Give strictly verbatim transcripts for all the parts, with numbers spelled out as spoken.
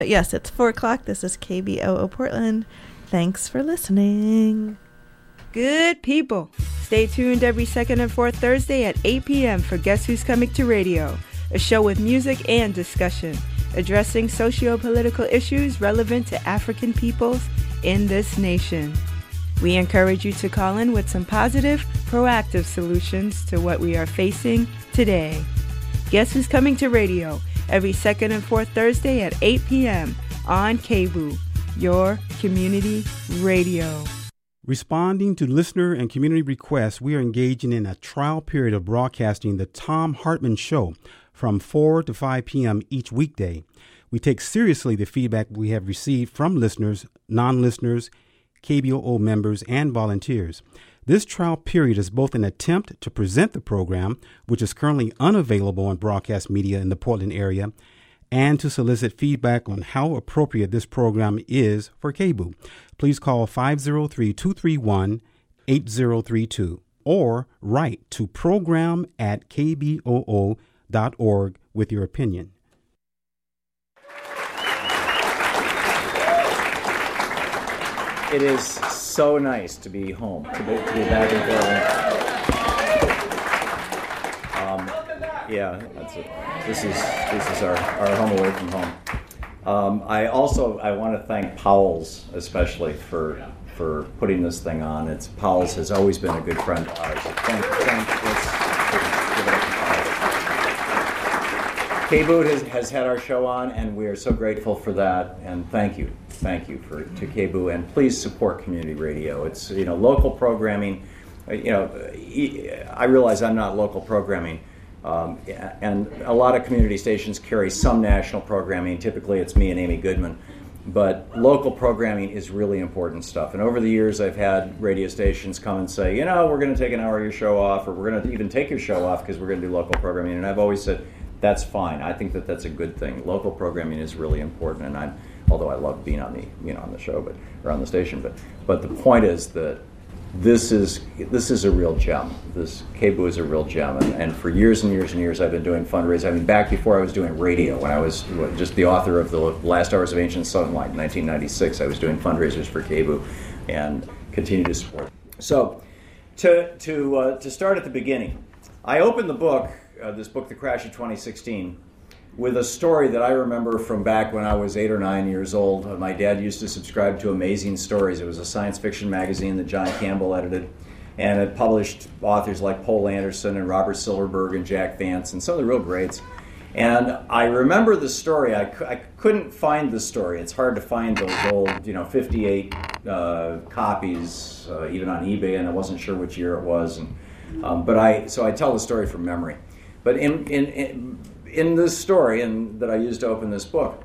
But yes, it's four o'clock. This is K B O O Portland. Thanks for listening. Good people. Stay tuned every second and fourth Thursday at eight p.m. for Guess Who's Coming to Radio, a show with music and discussion, addressing socio-political issues relevant to African peoples in this nation. We encourage you to call in with some positive, proactive solutions to what we are facing today. Guess Who's Coming to Radio, every second and fourth Thursday at eight p.m. on K B O O, your community radio. Responding to listener and community requests, we are engaging in a trial period of broadcasting the Thom Hartmann Show from four to five p.m. each weekday. We take seriously the feedback we have received from listeners, non-listeners, K B O O members, and volunteers. This trial period is both an attempt to present the program, which is currently unavailable on broadcast media in the Portland area, and to solicit feedback on how appropriate this program is for K B O O. Please call five oh three, two three one, eight oh three two or write to program at k b o o dot org with your opinion. It is so nice to be home, to be, to be back in Portland. Um, yeah, that's it. This is this is our, our home away from home. Um, I also I want to thank Powell's especially for for putting this thing on. It's Powell's has always been a good friend of ours. Thank, thank, let's give it up to Powell's. K B O O has, has had our show on, and we are so grateful for that. And thank you, thank you for to K B O O, and please support community radio. It's you know local programming. You know, I realize I'm not local programming. Um, and a lot of community stations carry some national programming. Typically it's me and Amy Goodman. But local programming is really important stuff. And over the years I've had radio stations come and say, you know, we're going to take an hour of your show off, or we're going to even take your show off because we're going to do local programming. And I've always said, that's fine. I think that that's a good thing. Local programming is really important. And I'm, although I love being on the, you know, on the show, but, or on the station, but, but the point is that This is this is a real gem. This K B O O is a real gem, and, and for years and years and years I've been doing fundraising. I mean, back before I was doing radio, when I was just the author of the Last Hours of Ancient Sunlight in nineteen ninety-six, I was doing fundraisers for K B O O and continue to support. So, to to uh, to start at the beginning, I opened the book, uh, this book, The Crash of twenty sixteen, with a story that I remember from back when I was eight or nine years old. My dad used to subscribe to Amazing Stories. It was a science fiction magazine that John Campbell edited, and it published authors like Poul Anderson and Robert Silverberg and Jack Vance and some of the real greats. And I remember the story. I, cu- I couldn't find the story. It's hard to find those old, you know, fifty-eight uh, copies, uh, even on eBay, and I wasn't sure which year it was. And, um, but I, so I tell the story from memory. But in, in, in In this story, and that I used to open this book,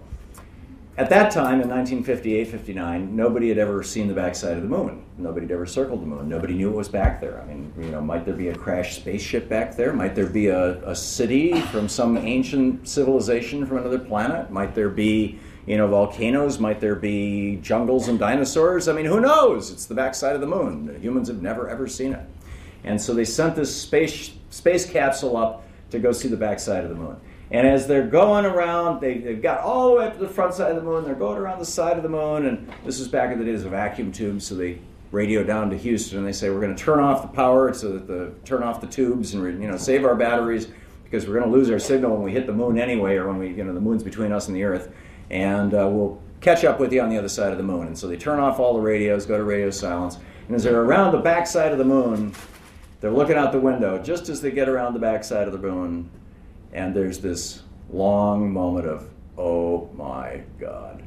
at that time in nineteen fifty-eight fifty-nine, nobody had ever seen the backside of the moon. Nobody had ever circled the moon. Nobody knew it was back there. I mean, you know, might there be a crashed spaceship back there? Might there be a, a city from some ancient civilization from another planet? Might there be, you know, volcanoes? Might there be jungles and dinosaurs? I mean, who knows? It's the backside of the moon. Humans have never ever seen it. And so they sent this space space capsule up to go see the backside of the moon. And as they're going around, they, they've got all the way up to the front side of the moon. They're going around the side of the moon, and this is back in the days of vacuum tubes, so they radio down to Houston, and they say, we're going to turn off the power, so that the turn off the tubes and you know save our batteries, because we're going to lose our signal when we hit the moon anyway, or when we you know the moon's between us and the Earth, and uh, we'll catch up with you on the other side of the moon. And so they turn off all the radios, go to radio silence, and as they're around the back side of the moon, they're looking out the window. Just as they get around the back side of the moon, and there's this long moment of, oh my God.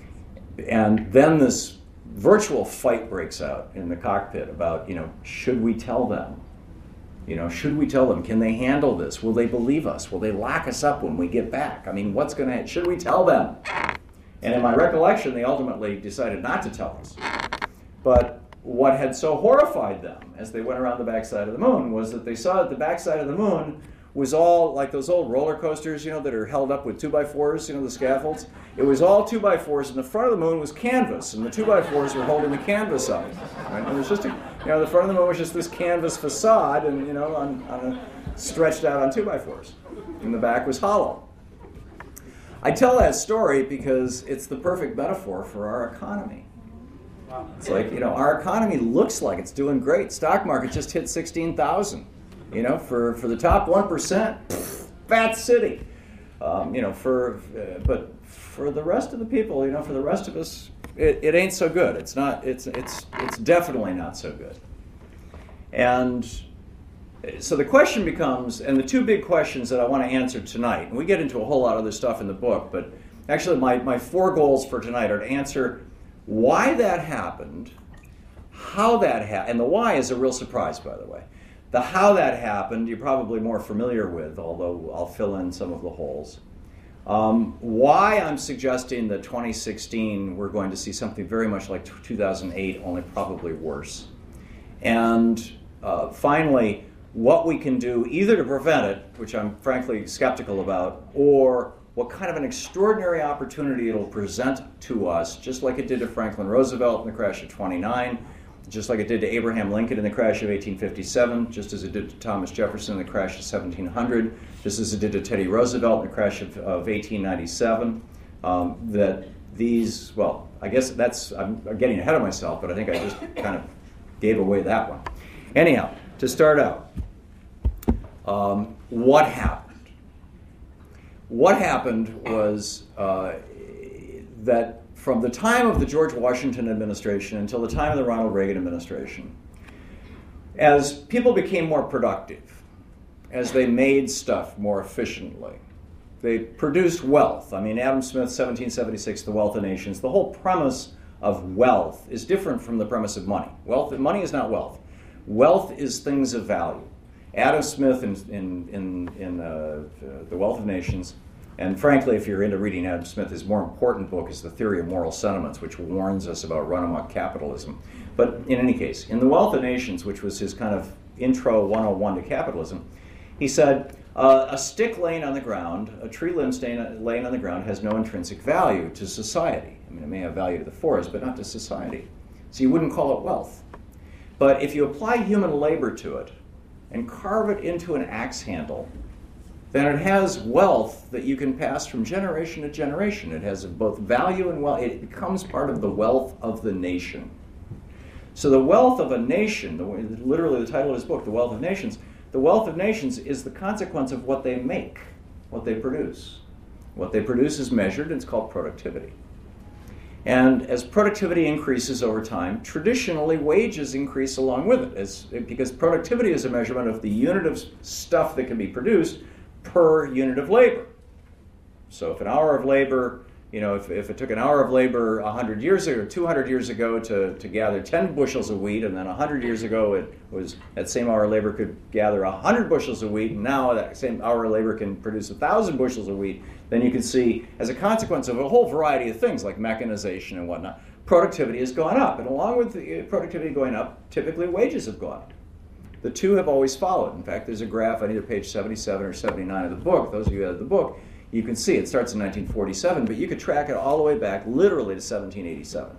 And then this virtual fight breaks out in the cockpit about, you know, should we tell them? You know, should we tell them? Can they handle this? Will they believe us? Will they lock us up when we get back? I mean, what's going to, should we tell them? And in my recollection, they ultimately decided not to tell us. But what had so horrified them as they went around the backside of the moon was that they saw that the backside of the moon was all like those old roller coasters, you know, that are held up with two by fours, you know, the scaffolds. It was all two by fours, and the front of the moon was canvas, and the two by fours were holding the canvas up. Right? And it was just, a, you know, the front of the moon was just this canvas facade, and you know, on, on a, stretched out on two by fours, and the back was hollow. I tell that story because it's the perfect metaphor for our economy. It's like, you know, our economy looks like it's doing great. Stock market just hit sixteen thousand. You know, for, for the top one percent, fat city. Um, you know, for uh, but for the rest of the people, you know, for the rest of us, it, it ain't so good. It's not. It's it's it's definitely not so good. And so the question becomes, and the two big questions that I want to answer tonight, and we get into a whole lot of other stuff in the book, but actually my, my four goals for tonight are to answer why that happened, how that happened, and the why is a real surprise, by the way. The how that happened, you're probably more familiar with, although I'll fill in some of the holes. Um, why I'm suggesting that twenty sixteen we're going to see something very much like two thousand eight, only probably worse. And uh, finally, what we can do either to prevent it, which I'm frankly skeptical about, or what kind of an extraordinary opportunity it'll present to us, just like it did to Franklin Roosevelt in the crash of twenty-nine, just like it did to Abraham Lincoln in the crash of eighteen fifty-seven, just as it did to Thomas Jefferson in the crash of seventeen hundred, just as it did to Teddy Roosevelt in the crash of, of eighteen ninety-seven, um, that these, well, I guess that's, I'm getting ahead of myself, but I think I just kind of gave away that one. Anyhow, to start out, um, what happened? What happened was uh, that from the time of the George Washington administration until the time of the Ronald Reagan administration, as people became more productive, as they made stuff more efficiently, they produced wealth. I mean, Adam Smith, seventeen seventy-six, The Wealth of Nations, the whole premise of wealth is different from the premise of money. Wealth, money is not wealth. Wealth is things of value. Adam Smith in, in, in, in uh, The Wealth of Nations, and frankly, if you're into reading Adam Smith, his more important book is The Theory of Moral Sentiments, which warns us about run-amok capitalism. But in any case, in The Wealth of Nations, which was his kind of intro one oh one to capitalism, he said, uh, a stick laying on the ground, a tree limb staying, laying on the ground has no intrinsic value to society. I mean, it may have value to the forest, but not to society. So you wouldn't call it wealth. But if you apply human labor to it and carve it into an axe handle, then it has wealth that you can pass from generation to generation. It has both value and wealth. It becomes part of the wealth of the nation. So the wealth of a nation, the, literally the title of his book, The Wealth of Nations, the wealth of nations is the consequence of what they make, what they produce. What they produce is measured, and it's called productivity. And as productivity increases over time, traditionally wages increase along with it, as, because productivity is a measurement of the unit of stuff that can be produced per unit of labor. So if an hour of labor, you know, if, if it took an hour of labor one hundred years ago, or two hundred years ago to, to gather ten bushels of wheat, and then one hundred years ago it was that same hour of labor could gather one hundred bushels of wheat, and now that same hour of labor can produce one thousand bushels of wheat, then you can see, as a consequence of a whole variety of things like mechanization and whatnot, productivity has gone up. And along with the productivity going up, typically wages have gone up. The two have always followed. In fact, there's a graph on either page seventy-seven or seventy-nine of the book. Those of you who have the book, you can see it starts in nineteen forty-seven, but you could track it all the way back literally to seventeen eighty-seven.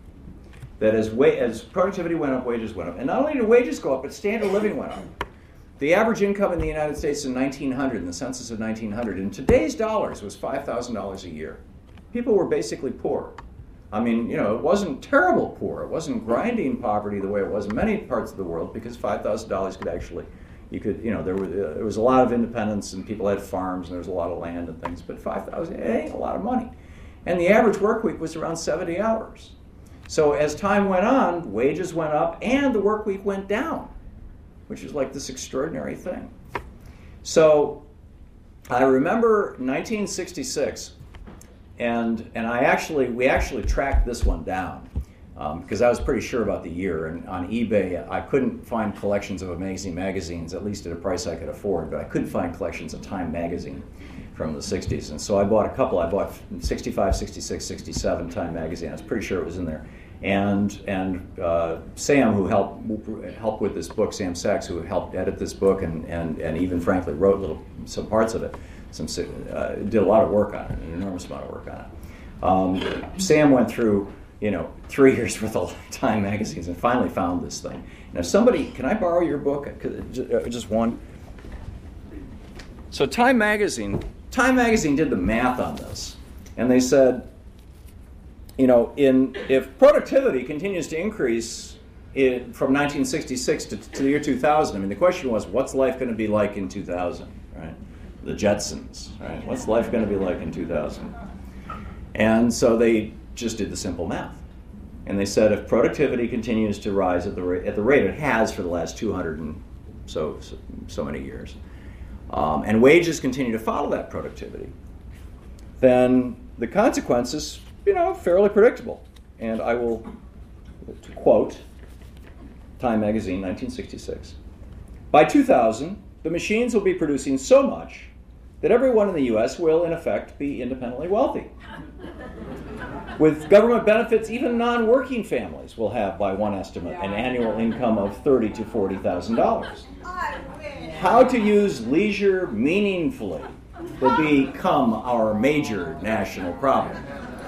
That as, wa- as productivity went up, wages went up. And not only did wages go up, but standard living went up. The average income in the United States in nineteen hundred, in the census of nineteen hundred, in today's dollars was five thousand dollars a year. People were basically poor. I mean, you know, it wasn't terrible poor. It wasn't grinding poverty the way it was in many parts of the world, because five thousand dollars could actually, you could, you know, there was, uh, there was a lot of independence and people had farms and there was a lot of land and things, but five thousand dollars, it ain't a lot of money. And the average work week was around seventy hours. So as time went on, wages went up and the work week went down, which is like this extraordinary thing. So I remember nineteen sixty-six, and and I actually we actually tracked this one down because um, I was pretty sure about the year. And on eBay, I couldn't find collections of Amazing magazines, at least at a price I could afford, but I could find collections of Time magazine from the sixties. And so I bought a couple. I bought sixty-five, sixty-six, sixty-seven Time magazine. I was pretty sure it was in there. And and uh, Sam, who helped helped with this book, Sam Sachs, who helped edit this book, and and, and even frankly wrote little some parts of it, some uh, did a lot of work on it, an enormous amount of work on it. Um, Sam went through, you know, three years worth of Time magazines and finally found this thing. Now, somebody, can I borrow your book? Just one. So Time magazine Time magazine did the math on this, and they said, you know, in if productivity continues to increase it, from nineteen sixty-six to, to the year two thousand, I mean, the question was, what's life going to be like in two thousand, right? The Jetsons, right? What's life going to be like in two thousand? And so they just did the simple math. And they said if productivity continues to rise at the rate, at the rate it has for the last two hundred and so, so, so many years, um, and wages continue to follow that productivity, then the consequences, you know, fairly predictable. And I will, to quote Time magazine, nineteen sixty-six, by two thousand, the machines will be producing so much that everyone in the U S will, in effect, be independently wealthy. With government benefits, even non-working families will have, by one estimate, an annual income of thirty thousand to forty thousand dollars. How to use leisure meaningfully will become our major national problem.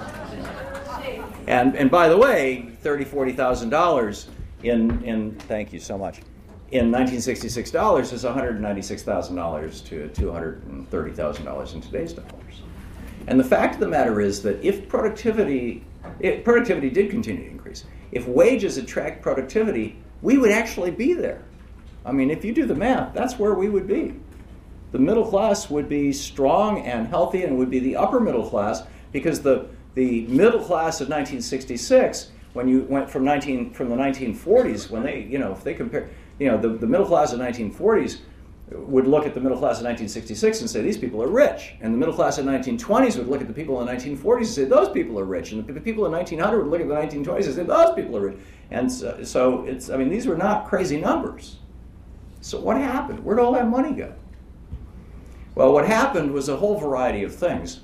And and by the way, thirty thousand, forty thousand dollars in in thank you so much. In nineteen sixty-six dollars is one hundred ninety-six thousand dollars to two hundred thirty thousand dollars in today's dollars. And the fact of the matter is that if productivity, if productivity did continue to increase, if wages attract productivity, we would actually be there. I mean, if you do the math, that's where we would be. The middle class would be strong and healthy and would be the upper middle class, because the, the middle class of nineteen sixty-six, when you went from nineteen from the nineteen forties, when they, you know, if they compare, you know, the, the middle class of nineteen forties would look at the middle class of nineteen sixty-six and say, these people are rich. And the middle class of nineteen twenties would look at the people in the nineteen forties and say, those people are rich. And the people in nineteen hundred would look at the nineteen twenties and say, those people are rich. And so, so it's, I mean, these were not crazy numbers. So what happened? Where'd all that money go? Well, what happened was a whole variety of things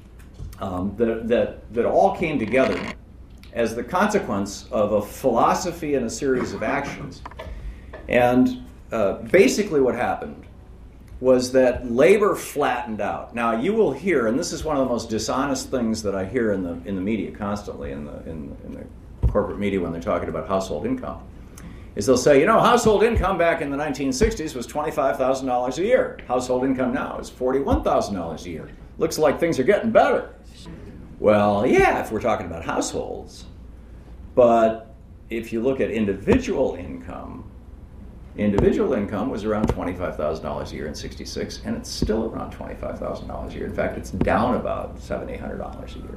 um, that, that, that all came together as the consequence of a philosophy and a series of actions. And Uh, basically what happened was that labor flattened out. Now you will hear, and this is one of the most dishonest things that I hear in the in the media constantly, in the in, in the corporate media when they're talking about household income, is they'll say, you know, household income back in the nineteen sixties was twenty-five thousand dollars a year. Household income now is forty-one thousand dollars a year. Looks like things are getting better. Well, yeah, if we're talking about households, but if you look at individual income, individual income was around twenty-five thousand dollars a year in sixty-six, and it's still around twenty-five thousand dollars a year. In fact, it's down about seven hundred, eight hundred dollars a year.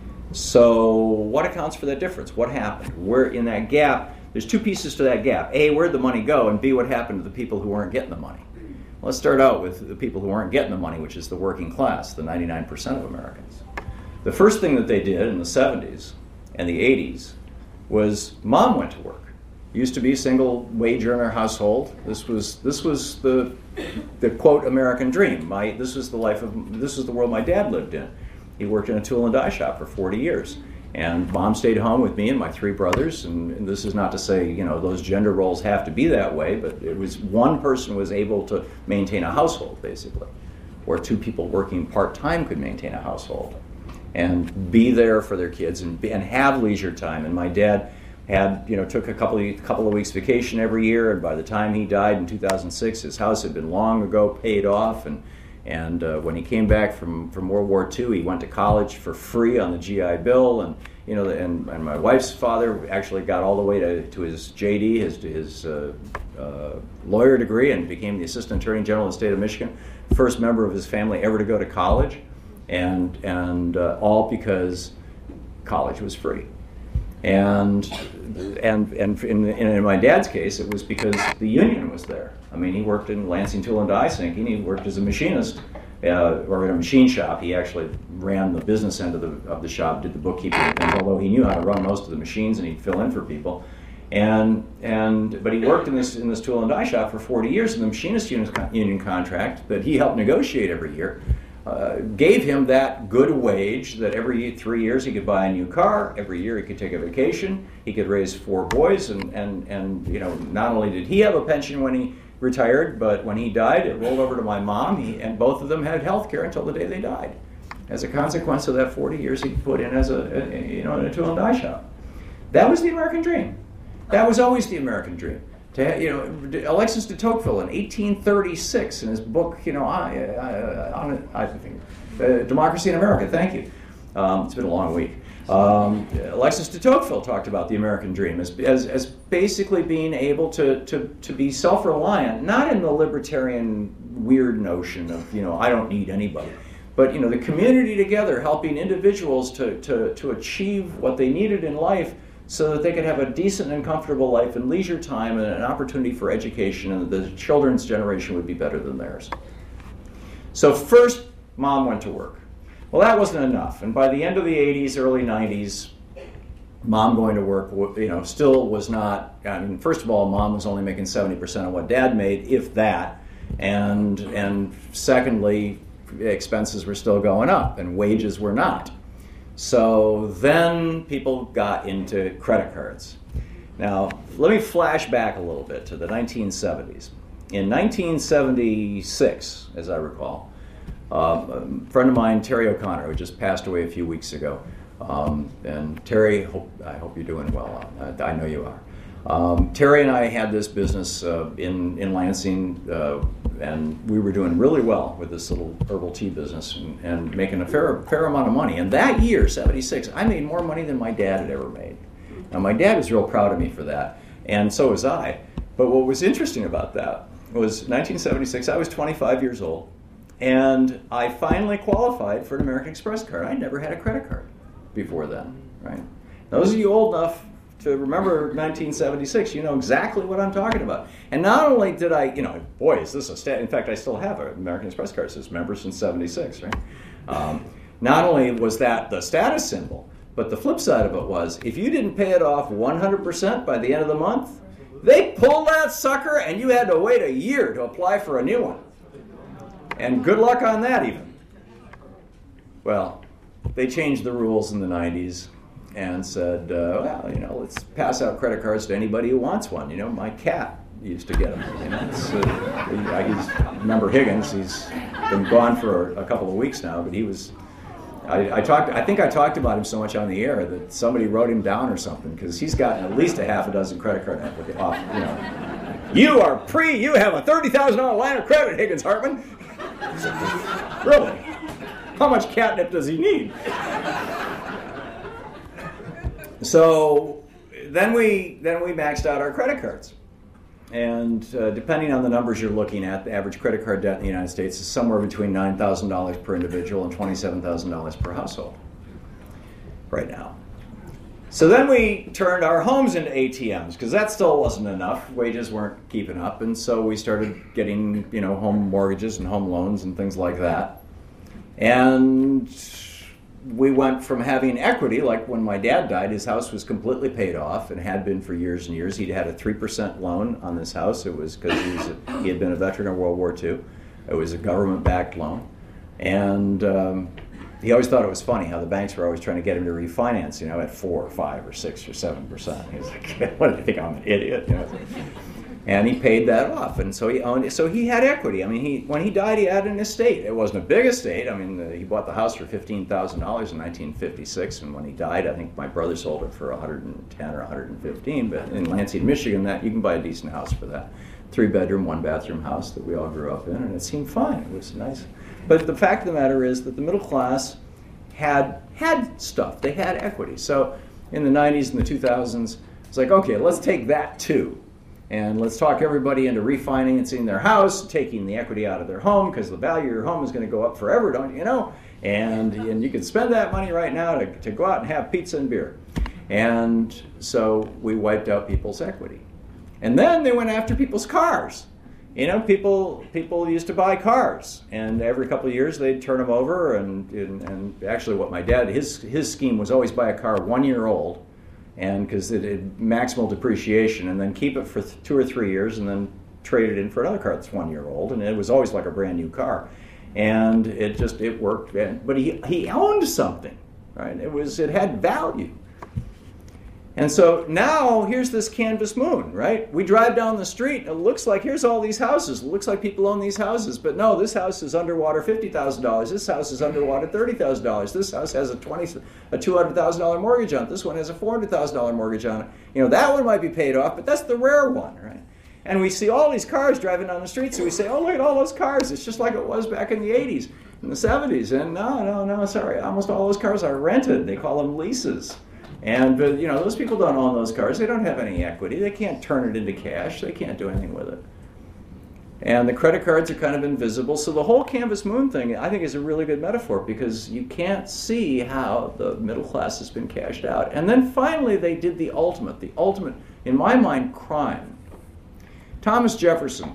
So what accounts for that difference? What happened? Where in that gap, there's two pieces to that gap. A, where'd the money go? And B, what happened to the people who weren't getting the money? Well, let's start out with the people who weren't getting the money, which is the working class, the ninety-nine percent of Americans. The first thing that they did in the seventies and the eighties was mom went to work. Used to be a single wage earner household. This was this was the the quote American dream. My this was the life of this was the world my dad lived in. He worked in a tool and die shop for forty years, and mom stayed home with me and my three brothers. And, and this is not to say, you know, those gender roles have to be that way, but it was one person was able to maintain a household basically, where two people working part time could maintain a household and be there for their kids and be, and have leisure time. And my dad had, you know, took a couple of, couple of weeks vacation every year, and by the time he died in two thousand six, his house had been long ago paid off, and and uh, when he came back from, from World War Two, he went to college for free on the G I Bill, and you know, and, and my wife's father actually got all the way to, to his J D, his his uh, uh, lawyer degree, and became the Assistant Attorney General of the state of Michigan, first member of his family ever to go to college, and and uh, all because college was free. And and and in, in my dad's case, it was because the union was there. I mean, he worked in Lansing Tool and Die Sinking. He worked as a machinist, uh, or in a machine shop. He actually ran the business end of the of the shop, did the bookkeeping and things. Although he knew how to run most of the machines, and he'd fill in for people. And and but he worked in this in this tool and die shop for forty years, and the machinist union, union contract that he helped negotiate every year Uh, gave him that good wage that every three years he could buy a new car, every year he could take a vacation, he could raise four boys, and, and, and you know, not only did he have a pension when he retired, but when he died, it rolled over to my mom, he, and both of them had health care until the day they died, as a consequence of that forty years he put in as a, a you know, in a tool and die shop. That was the American dream. That was always the American dream. To, you know, Alexis de Tocqueville in eighteen thirty-six in his book, you know, I, I, I, I think, uh, Democracy in America. Thank you. Um, it's been a long week. Um, Alexis de Tocqueville talked about the American dream as, as, as basically being able to, to, to be self-reliant, not in the libertarian weird notion of, you know, I don't need anybody, but, you know, the community together helping individuals to, to, to achieve what they needed in life so that they could have a decent and comfortable life and leisure time and an opportunity for education, and the children's generation would be better than theirs. So first, Mom went to work. Well, that wasn't enough, and by the end of the eighties, early nineties, Mom going to work, you know, still was not. I mean, first of all, Mom was only making seventy percent of what Dad made, if that, and and secondly, expenses were still going up, and wages were not. So then people got into credit cards. Now, let me flash back a little bit to the nineteen seventies. In nineteen seventy-six, as I recall. Um, a friend of mine, Terry O'Connor, who just passed away a few weeks ago. Um, and Terry, hope, I hope you're doing well. I, I know you are. Um, Terry and I had this business uh, in, in Lansing, uh, and we were doing really well with this little herbal tea business and, and making a fair, fair amount of money. And that year, seventy-six, I made more money than my dad had ever made. Now, my dad was real proud of me for that, and so was I. But what was interesting about that was nineteen seventy-six, I was twenty-five years old. And I finally qualified for an American Express card. I never had a credit card before then, right? Those of you old enough to remember nineteen seventy-six, you know exactly what I'm talking about. And not only did I, you know, boy, is this a stat. In fact, I still have an American Express card that says member since seventy-six, right? Um, not only was that the status symbol, but the flip side of it was, if you didn't pay it off one hundred percent by the end of the month, they pulled that sucker and you had to wait a year to apply for a new one. And good luck on that, even. Well, they changed the rules in the nineties and said, uh, well, you know, let's pass out credit cards to anybody who wants one. You know, my cat used to get them. You know, it's, uh, I he's, remember Higgins? He's been gone for a couple of weeks now, but he was. I, I talked. I think I talked about him so much on the air that somebody wrote him down or something, because he's gotten at least a half a dozen credit card off. You know, you are pre. You have a thirty thousand dollar line of credit, Higgins Hartman. Really? How much catnip does he need? So then we then we maxed out our credit cards, and uh, depending on the numbers you're looking at, the average credit card debt in the United States is somewhere between nine thousand dollars per individual and twenty-seven thousand dollars per household right now. So then we turned our homes into A T Ms, because that still wasn't enough. Wages weren't keeping up, and so we started getting, you know, home mortgages and home loans and things like that. And we went from having equity, like when my dad died, his house was completely paid off and had been for years and years. He'd had a three percent loan on this house. It was because he, was a, he had been a veteran of World War Two. It was a government-backed loan. And um, he always thought it was funny how the banks were always trying to get him to refinance, you know, at four or five or six or seven percent. He was like, "What do you think? I'm an idiot?" You know? And he paid that off, and so he owned. So he had equity. I mean, he when he died, he had an estate. It wasn't a big estate. I mean, the, he bought the house for fifteen thousand dollars in nineteen fifty-six, and when he died, I think my brother sold it for one hundred ten or one hundred fifteen. But in Lansing, Michigan, that you can buy a decent house for that, three bedroom, one bathroom house that we all grew up in, and it seemed fine. It was nice. But the fact of the matter is that the middle class had had stuff. They had equity. So in the nineties and the two thousands, it's like, okay, let's take that too. And let's talk everybody into refinancing their house, taking the equity out of their home, because the value of your home is going to go up forever, don't you know? And, and you can spend that money right now to, to go out and have pizza and beer. And so we wiped out people's equity. And then they went after people's cars. You know, people people used to buy cars, and every couple of years they'd turn them over. And, and, and actually what my dad, his, his scheme was always buy a car one year old, and because it had maximal depreciation, and then keep it for th- two or three years, and then trade it in for another car that's one year old, and it was always like a brand new car, and it just it worked. But he he owned something, right? It was it had value, and so now here's this canvas moon, right? We drive down the street, it looks like here's all these houses. It looks like people own these houses, but no, this house is underwater fifty thousand dollars. This house is underwater thirty thousand dollars. This house has a twenty a two hundred thousand dollars mortgage on it. This one has a four hundred thousand dollars mortgage on it. You know, that one might be paid off, but that's the rare one, right? And we see all these cars driving down the street, so we say, oh, look at all those cars. It's just like it was back in the eighties, in the seventies. And no, no, no, sorry, almost all those cars are rented. They call them leases. And, uh, you know, those people don't own those cars. They don't have any equity. They can't turn it into cash. They can't do anything with it. And the credit cards are kind of invisible. So the whole Canvas Moon thing, I think, is a really good metaphor because you can't see how the middle class has been cashed out. And then finally they did the ultimate, the ultimate, in my mind, crime. Thomas Jefferson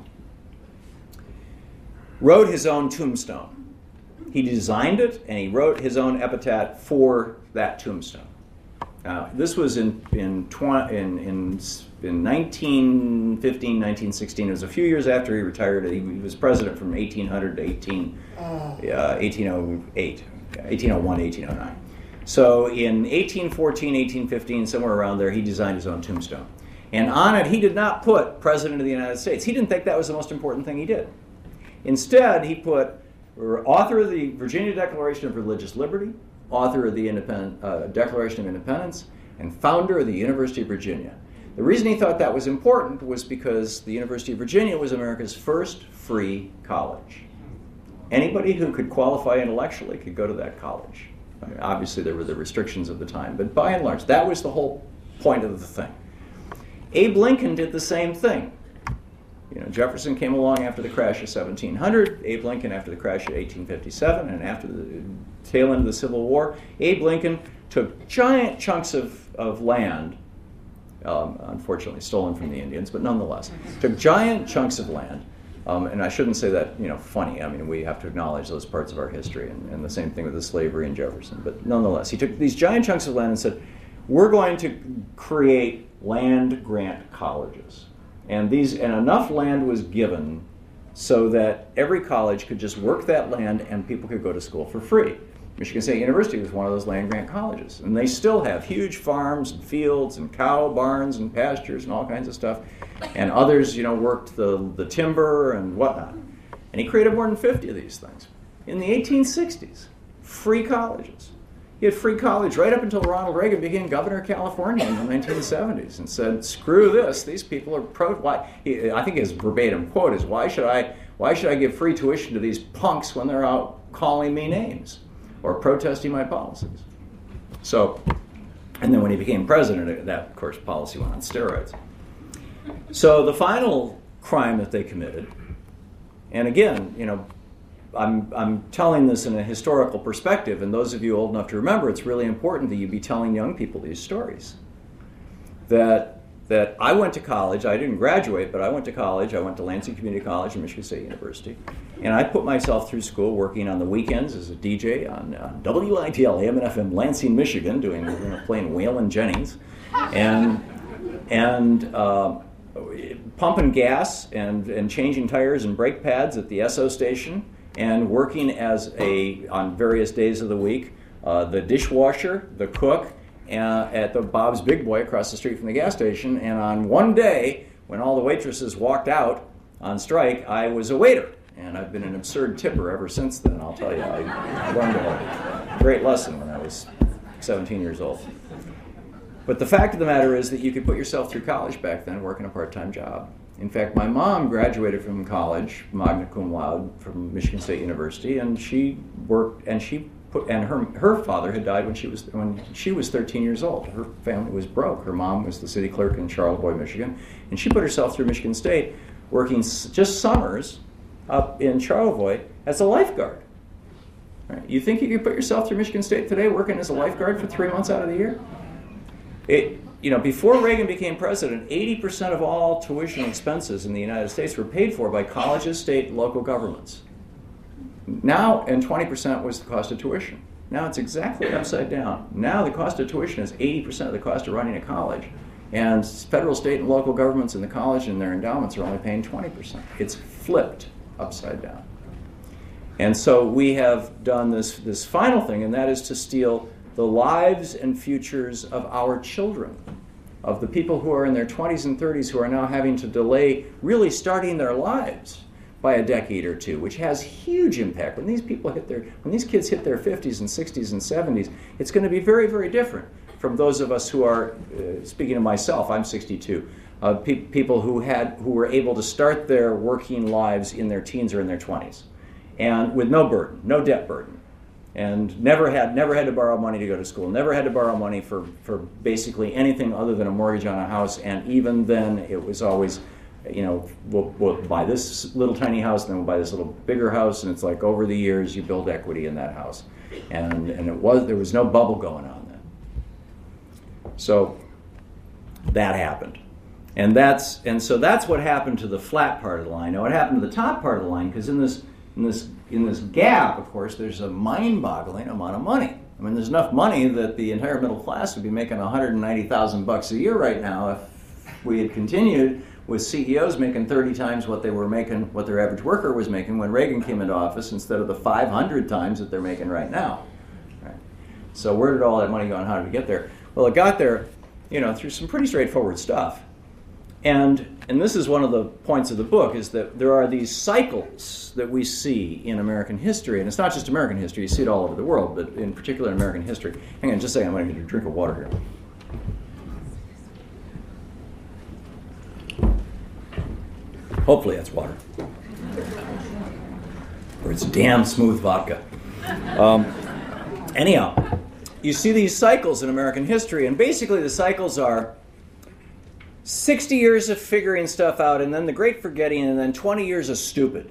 wrote his own tombstone. He designed it, and he wrote his own epitaph for that tombstone. Now, this was in in, tw- in in in nineteen fifteen, nineteen sixteen. It was a few years after he retired. He, he was president from eighteen hundred to eighteen, uh, eighteen oh eight, eighteen oh one, eighteen oh nine. So in eighteen fourteen, eighteen fifteen, somewhere around there, he designed his own tombstone. And on it, he did not put President of the United States. He didn't think that was the most important thing he did. Instead, he put author of the Virginia Declaration of Religious Liberty, author of the Independent, uh, Declaration of Independence, and founder of the University of Virginia. The reason he thought that was important was because the University of Virginia was America's first free college. Anybody who could qualify intellectually could go to that college. I mean, obviously, there were the restrictions of the time, but by and large, that was the whole point of the thing. Abe Lincoln did the same thing. You know, Jefferson came along after the crash of seventeen hundred, Abe Lincoln after the crash of eighteen fifty-seven, and after the tail end of the Civil War. Abe Lincoln took giant chunks of, of land, um, unfortunately stolen from the Indians, but nonetheless, took giant chunks of land, um, and I shouldn't say that, you know, funny. I mean, we have to acknowledge those parts of our history, and, and the same thing with the slavery and Jefferson, but nonetheless, he took these giant chunks of land and said, we're going to create land grant colleges. And these and enough land was given so that every college could just work that land and people could go to school for free. Michigan State University was one of those land grant colleges. And they still have huge farms and fields and cow barns and pastures and all kinds of stuff. And others, you know, worked the, the timber and whatnot. And he created more than fifty of these things. In the eighteen sixties, free colleges. He had free college right up until Ronald Reagan became governor of California in the nineteen seventies and said, screw this, these people are pro, why, he, I think his verbatim quote is, why should I why should I give free tuition to these punks when they're out calling me names or protesting my policies? So, and then when he became president, that, of course, policy went on steroids. So the final crime that they committed, and again, you know, I'm, I'm telling this in a historical perspective, and those of you old enough to remember, it's really important that you be telling young people these stories. That, that I went to college, I didn't graduate, but I went to college, I went to Lansing Community College and Michigan State University, and I put myself through school working on the weekends as a D J on uh, W I T L A M and F M Lansing, Michigan, doing, you know, playing Waylon Jennings, and, and uh, pumping gas and, and changing tires and brake pads at the S O station, and working as a, on various days of the week, uh, the dishwasher, the cook, uh, at the Bob's Big Boy across the street from the gas station. And on one day, when all the waitresses walked out on strike, I was a waiter. And I've been an absurd tipper ever since then, I'll tell you. I learned a great lesson when I was seventeen years old. But the fact of the matter is that you could put yourself through college back then working a part-time job. In fact, my mom graduated from college, magna cum laude, from Michigan State University, and she worked, and she put, and her her father had died when she was when she was thirteen years old. Her family was broke. Her mom was the city clerk in Charlevoix, Michigan, and she put herself through Michigan State, working just summers up in Charlevoix as a lifeguard. Right? You think you could put yourself through Michigan State today, working as a lifeguard for three months out of the year? It. You know, before Reagan became president, eighty percent of all tuition expenses in the United States were paid for by colleges, state, and local governments. Now, and twenty percent was the cost of tuition. Now it's exactly upside down. Now the cost of tuition is eighty percent of the cost of running a college. And federal, state, and local governments in the college and their endowments are only paying twenty percent. It's flipped upside down. And so we have done this, this final thing, and that is to steal the lives and futures of our children, of the people who are in their twenties and thirties who are now having to delay really starting their lives by a decade or two, which has huge impact. When these people hit their, when these kids hit their fifties and sixties and seventies, it's going to be very, very different from those of us who are, uh, speaking of myself, I'm sixty-two, uh, pe- people who had who were able to start their working lives in their teens or in their twenties, and with no burden, no debt burden, and never had never had to borrow money to go to school, never had to borrow money for, for basically anything other than a mortgage on a house, and even then it was always, you know, we'll, we'll buy this little tiny house, and then we'll buy this little bigger house, and it's like over the years you build equity in that house, and and it was there was no bubble going on then. So that happened. And that's and so that's what happened to the flat part of the line. Now, what happened to the top part of the line? Because in this in this in this gap, of course, there's a mind-boggling amount of money. I mean, there's enough money that the entire middle class would be making one hundred ninety thousand bucks a year right now if we had continued with C E Os making thirty times what they were making, what their average worker was making when Reagan came into office, instead of the five hundred times that they're making right now. Right. So where did all that money go, and how did it get there? Well, it got there, you know, through some pretty straightforward stuff. And and this is one of the points of the book, is that there are these cycles that we see in American history, and it's not just American history, you see it all over the world, but in particular in American history. Hang on just a second, I'm going to get a drink of water here. Hopefully that's water. Or it's damn smooth vodka. Um, anyhow, you see these cycles in American history, and basically the cycles are sixty years of figuring stuff out, and then the great forgetting, and then twenty years of stupid.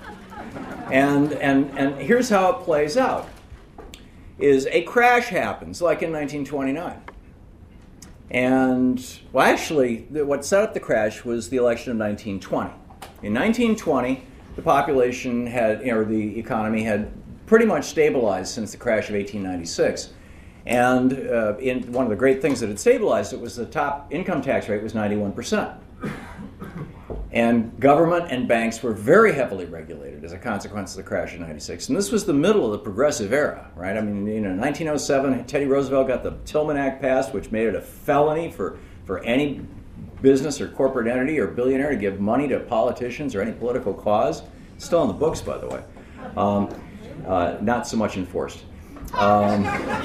And and and here's how it plays out. Is a crash happens, like in nineteen twenty-nine. And, well, actually, the, what set up the crash was the election of nineteen twenty. In nineteen twenty, the population had, or the economy had pretty much stabilized since the crash of eighteen ninety-six. And uh, in one of the great things that had stabilized it was the top income tax rate was ninety-one percent. And government and banks were very heavily regulated as a consequence of the crash of ninety-six. And this was the middle of the progressive era, right? I mean, you know, in nineteen oh seven, Teddy Roosevelt got the Tillman Act passed, which made it a felony for, for any business or corporate entity or billionaire to give money to politicians or any political cause. It's still in the books, by the way. Um, uh, not so much enforced. Um,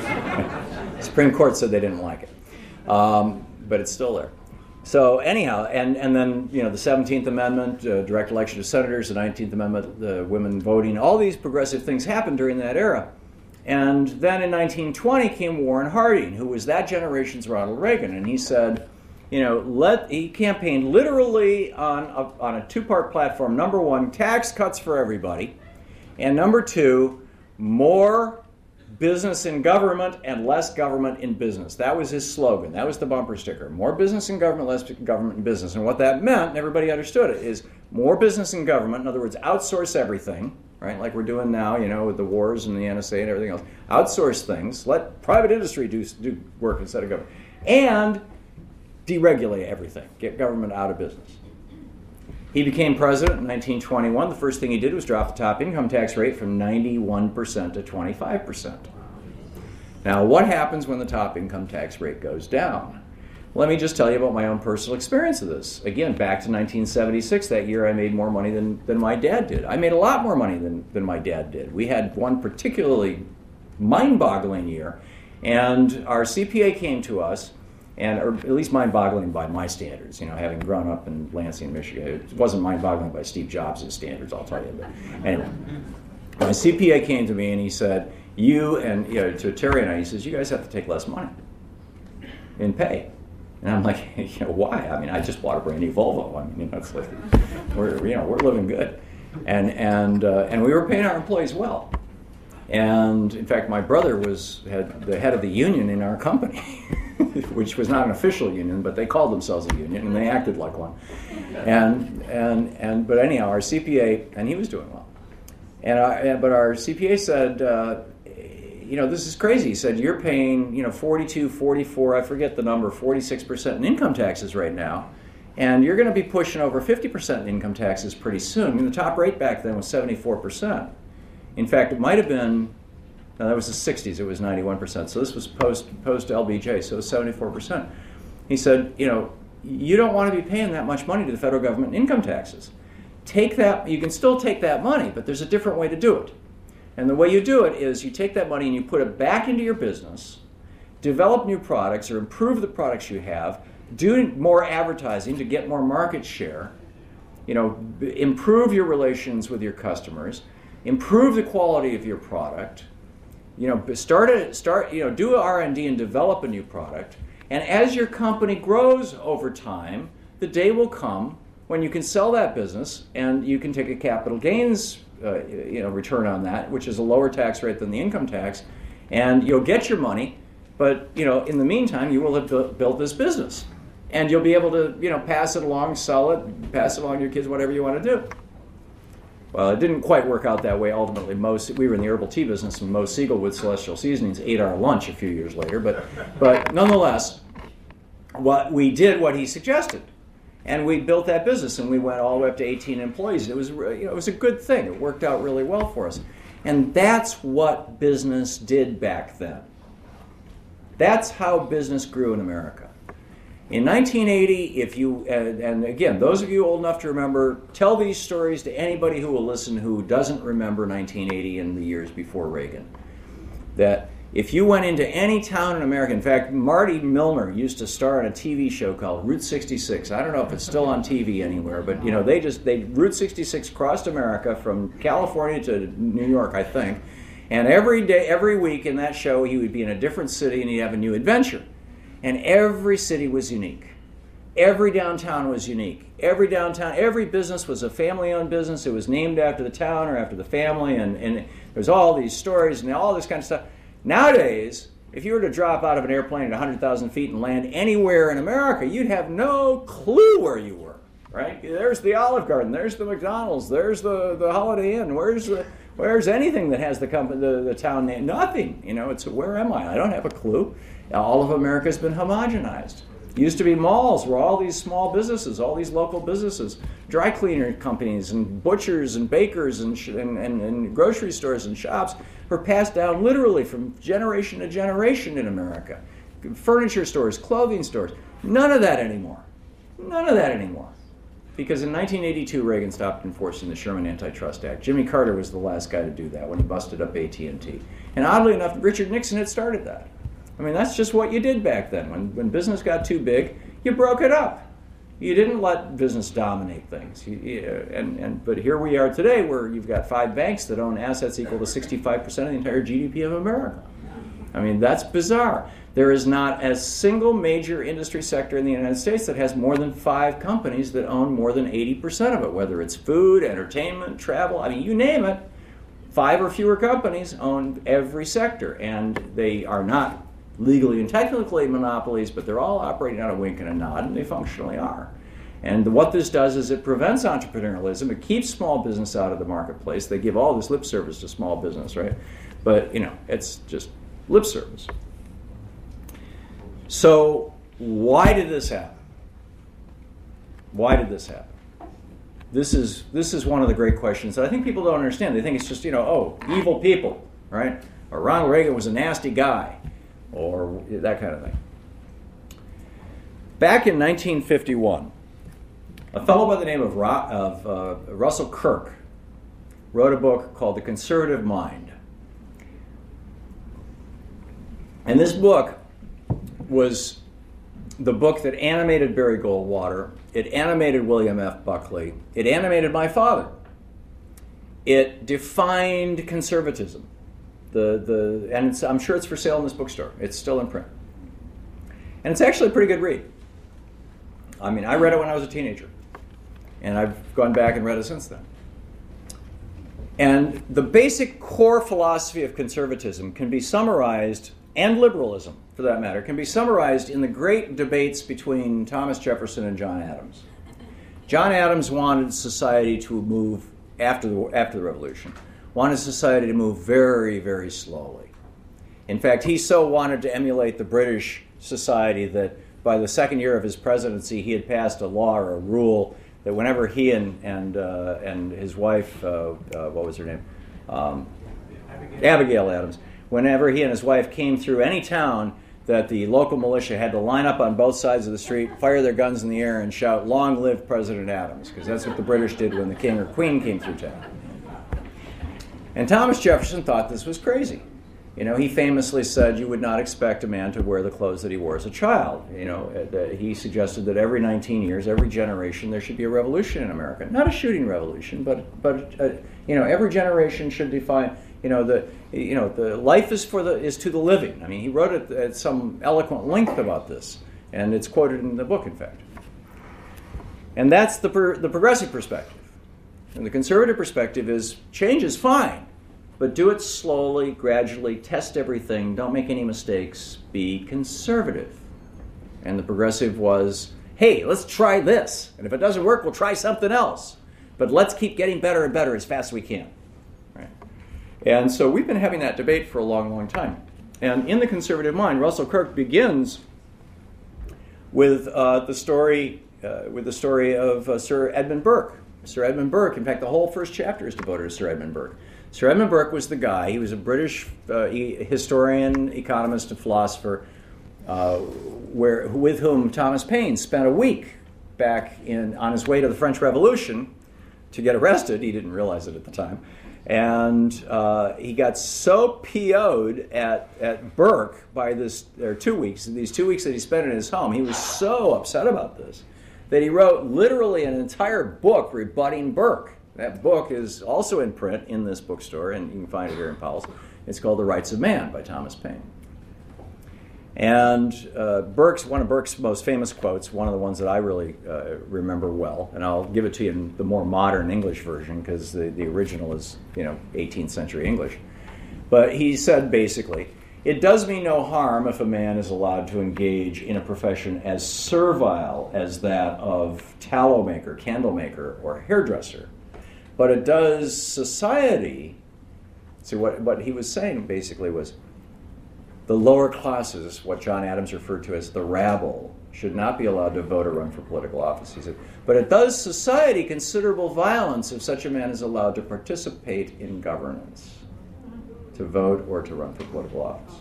Supreme Court said they didn't like it, um, but it's still there. So anyhow, and, and then, you know, the seventeenth Amendment, uh, direct election of senators, the nineteenth Amendment, the women voting, all these progressive things happened during that era. And then in nineteen twenty came Warren Harding, who was that generation's Ronald Reagan, and he said, you know, let he campaigned literally on a, on a two-part platform. Number one, tax cuts for everybody, and number two, more business in government and less government in business. That was his slogan. That was the bumper sticker. More business in government, less government in business. And what that meant, and everybody understood it, is more business in government. In other words, outsource everything, right? Like we're doing now, you know, with the wars and the N S A and everything else. Outsource things. Let private industry do, do work instead of government. And deregulate everything. Get government out of business. He became president in nineteen twenty-one. The first thing he did was drop the top income tax rate from ninety-one percent to twenty-five percent. Now, what happens when the top income tax rate goes down? Let me just tell you about my own personal experience of this. Again, back to nineteen seventy-six, that year I made more money than, than my dad did. I made a lot more money than, than my dad did. We had one particularly mind-boggling year, and our C P A came to us, and or at least mind-boggling by my standards, you know, having grown up in Lansing, Michigan. It wasn't mind-boggling by Steve Jobs' standards, I'll tell you. But anyway, my C P A came to me and he said, you and, you know, to Terry and I, he says, you guys have to take less money in pay. And I'm like, you know, why? I mean, I just bought a brand new Volvo. I mean, you know, it's like, we're, you know, we're living good. And, and, uh, and we were paying our employees well. And in fact, my brother was had the head of the union in our company, which was not an official union, but they called themselves a union and they acted like one. And and and but anyhow, our C P A, and he was doing well. And I, but our C P A said, uh, you know, this is crazy. He said, you're paying, you know, forty-two, forty-four, I forget the number, forty-six percent in income taxes right now, and you're going to be pushing over fifty percent in income taxes pretty soon. I mean, the top rate back then was seventy-four percent. In fact, it might have been, no, that was the sixties, it was ninety-one percent. So this was post post L B J, so it was seventy-four percent. He said, you know, you don't want to be paying that much money to the federal government in income taxes. Take that, you can still take that money, but there's a different way to do it. And the way you do it is you take that money and you put it back into your business, develop new products or improve the products you have, do more advertising to get more market share, you know, b- improve your relations with your customers, improve the quality of your product, you know, start a, start you know do R and D and develop a new product. And as your company grows over time, the day will come when you can sell that business and you can take a capital gains uh, you know return on that, which is a lower tax rate than the income tax, and you'll get your money. But you know, in the meantime, you will have bu- built this business, and you'll be able to you know pass it along, sell it, pass it along to your kids, whatever you want to do. Well, it didn't quite work out that way. Ultimately, Mo, we were in the herbal tea business, and Mo Siegel with Celestial Seasonings ate our lunch a few years later. But, but nonetheless, what we did what he suggested, and we built that business, and we went all the way up to eighteen employees. It was, you know, it was a good thing. It worked out really well for us, and that's what business did back then. That's how business grew in America. In nineteen eighty, if you, and, and again, those of you old enough to remember, tell these stories to anybody who will listen who doesn't remember nineteen eighty and the years before Reagan. That if you went into any town in America, in fact, Marty Milner used to star on a T V show called Route sixty-six. I don't know if it's still on T V anywhere, but you know, they just, they, Route sixty-six crossed America from California to New York, I think. And every day, every week in that show, he would be in a different city and he'd have a new adventure. And every city was unique. Every downtown was unique. Every downtown, every business was a family-owned business. It was named after the town or after the family, and, and there's all these stories and all this kind of stuff. Nowadays, if you were to drop out of an airplane at one hundred thousand feet and land anywhere in America, you'd have no clue where you were, right? There's the Olive Garden, there's the McDonald's, there's the, the Holiday Inn, where's the where's anything that has the company, the, the town name? Nothing. You know, it's where am I? I don't have a clue. All of America has been homogenized. It used to be malls where all these small businesses, all these local businesses, dry cleaner companies and butchers and bakers and, sh- and, and, and grocery stores and shops were passed down literally from generation to generation in America. Furniture stores, clothing stores, none of that anymore. None of that anymore. Because in nineteen eighty-two, Reagan stopped enforcing the Sherman Antitrust Act. Jimmy Carter was the last guy to do that when he busted up A T and T. And oddly enough, Richard Nixon had started that. I mean, that's just what you did back then. When when business got too big, you broke it up. You didn't let business dominate things. You, you, and, and but here we are today, where you've got five banks that own assets equal to sixty-five percent of the entire G D P of America. I mean, that's bizarre. There is not a single major industry sector in the United States that has more than five companies that own more than eighty percent of it, whether it's food, entertainment, travel, I mean, you name it. Five or fewer companies own every sector, and they are not legally and technically monopolies, but they're all operating on a wink and a nod, and they functionally are. And what this does is it prevents entrepreneurialism. It keeps small business out of the marketplace. They give all this lip service to small business, right? But, you know, it's just lip service. So why did this happen? Why did this happen? This is this is one of the great questions that I think people don't understand. They think it's just, you know, oh, evil people, right? Or Ronald Reagan was a nasty guy, or that kind of thing. Back in nineteen fifty-one, a fellow by the name of, Ro- of uh, Russell Kirk wrote a book called The Conservative Mind. And this book was the book that animated Barry Goldwater. It animated William F. Buckley. It animated my father. It defined conservatism. The the and it's, I'm sure it's for sale in this bookstore. It's still in print. And it's actually a pretty good read. I mean, I read it when I was a teenager. And I've gone back and read it since then. And the basic core philosophy of conservatism can be summarized, and liberalism, for that matter, can be summarized in the great debates between Thomas Jefferson and John Adams. John Adams wanted society to move, after the, after the Revolution, wanted society to move very, very slowly. In fact, he so wanted to emulate the British society that by the second year of his presidency, he had passed a law or a rule that whenever he and and, uh, and his wife, uh, uh, what was her name? Um, Abigail. Abigail Adams. Whenever he and his wife came through any town, that the local militia had to line up on both sides of the street, fire their guns in the air, and shout, "Long live President Adams," because that's what the British did when the king or queen came through town. And Thomas Jefferson thought this was crazy. You know, he famously said you would not expect a man to wear the clothes that he wore as a child. You know, uh, he suggested that every nineteen years, every generation, there should be a revolution in America. Not a shooting revolution, but but uh, you know, every generation should define. You know, the you know the life is for the is to the living. I mean, he wrote it at some eloquent length about this, and it's quoted in the book, in fact. And that's the per, the progressive perspective. And the conservative perspective is change is fine. But do it slowly, gradually, test everything, don't make any mistakes, be conservative. And the progressive was, hey, let's try this. And if it doesn't work, we'll try something else. But let's keep getting better and better as fast as we can. Right? And so we've been having that debate for a long, long time. And in the conservative mind, Russell Kirk begins with uh, the story uh, with the story of uh, Sir Edmund Burke. Sir Edmund Burke, in fact, the whole first chapter is devoted to Sir Edmund Burke. Sir Edmund Burke was the guy. He was a British uh, historian, economist, and philosopher, uh, where, with whom Thomas Paine spent a week back in on his way to the French Revolution to get arrested. He didn't realize it at the time. And uh, he got so P O'd at, at Burke by this, or two weeks, these two weeks that he spent in his home, he was so upset about this that he wrote literally an entire book rebutting Burke. That book is also in print in this bookstore, and you can find it here in Powell's. It's called The Rights of Man by Thomas Paine. And uh, Burke's one of Burke's most famous quotes, one of the ones that I really uh, remember well, and I'll give it to you in the more modern English version because the, the original is, you know, eighteenth century English. But he said basically, it does me no harm if a man is allowed to engage in a profession as servile as that of tallow maker, candle maker, or hairdresser. But it does society. See, what, what he was saying basically was the lower classes, what John Adams referred to as the rabble, should not be allowed to vote or run for political office. He said, but it does society considerable violence if such a man is allowed to participate in governance, to vote or to run for political office.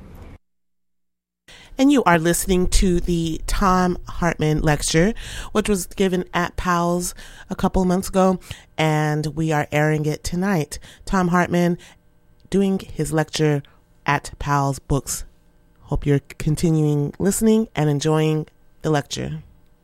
And you are listening to the Thom Hartmann lecture, which was given at Powell's a couple of months ago, and we are airing it tonight. Thom Hartmann doing his lecture at Powell's Books. Hope you're continuing listening and enjoying the lecture.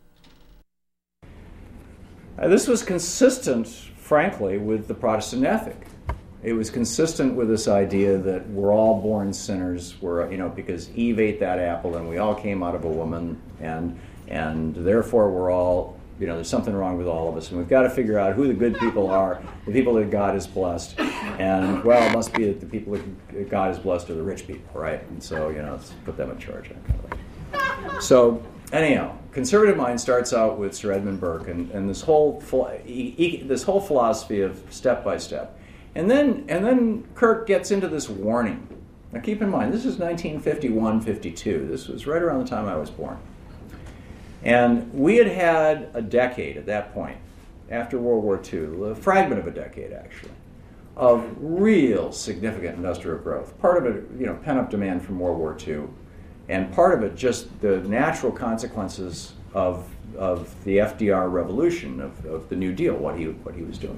Uh, this was consistent, frankly, with the Protestant ethic. It was consistent with this idea that we're all born sinners. We're, you know, because Eve ate that apple and we all came out of a woman, and and therefore we're all, you know, there's something wrong with all of us, and we've got to figure out who the good people are, the people that God has blessed, and well, it must be that the people that God has blessed are the rich people, right? And so, you know, let's put them in charge. That kind of thing. So anyhow, conservative mind starts out with Sir Edmund Burke and, and this whole this whole philosophy of step by step. And then and then Kirk gets into this warning. Now keep in mind, this is nineteen fifty-one fifty-two. This was right around the time I was born. And we had had a decade at that point, after World War Two, a fragment of a decade actually, of real significant industrial growth. Part of it, you know, pent-up demand from World War Two, and part of it just the natural consequences of of the F D R revolution, of, of the New Deal, what he what he was doing.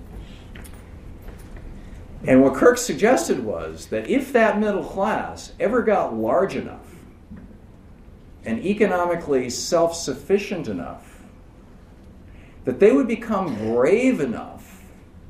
And what Kirk suggested was that if that middle class ever got large enough and economically self-sufficient enough, that they would become brave enough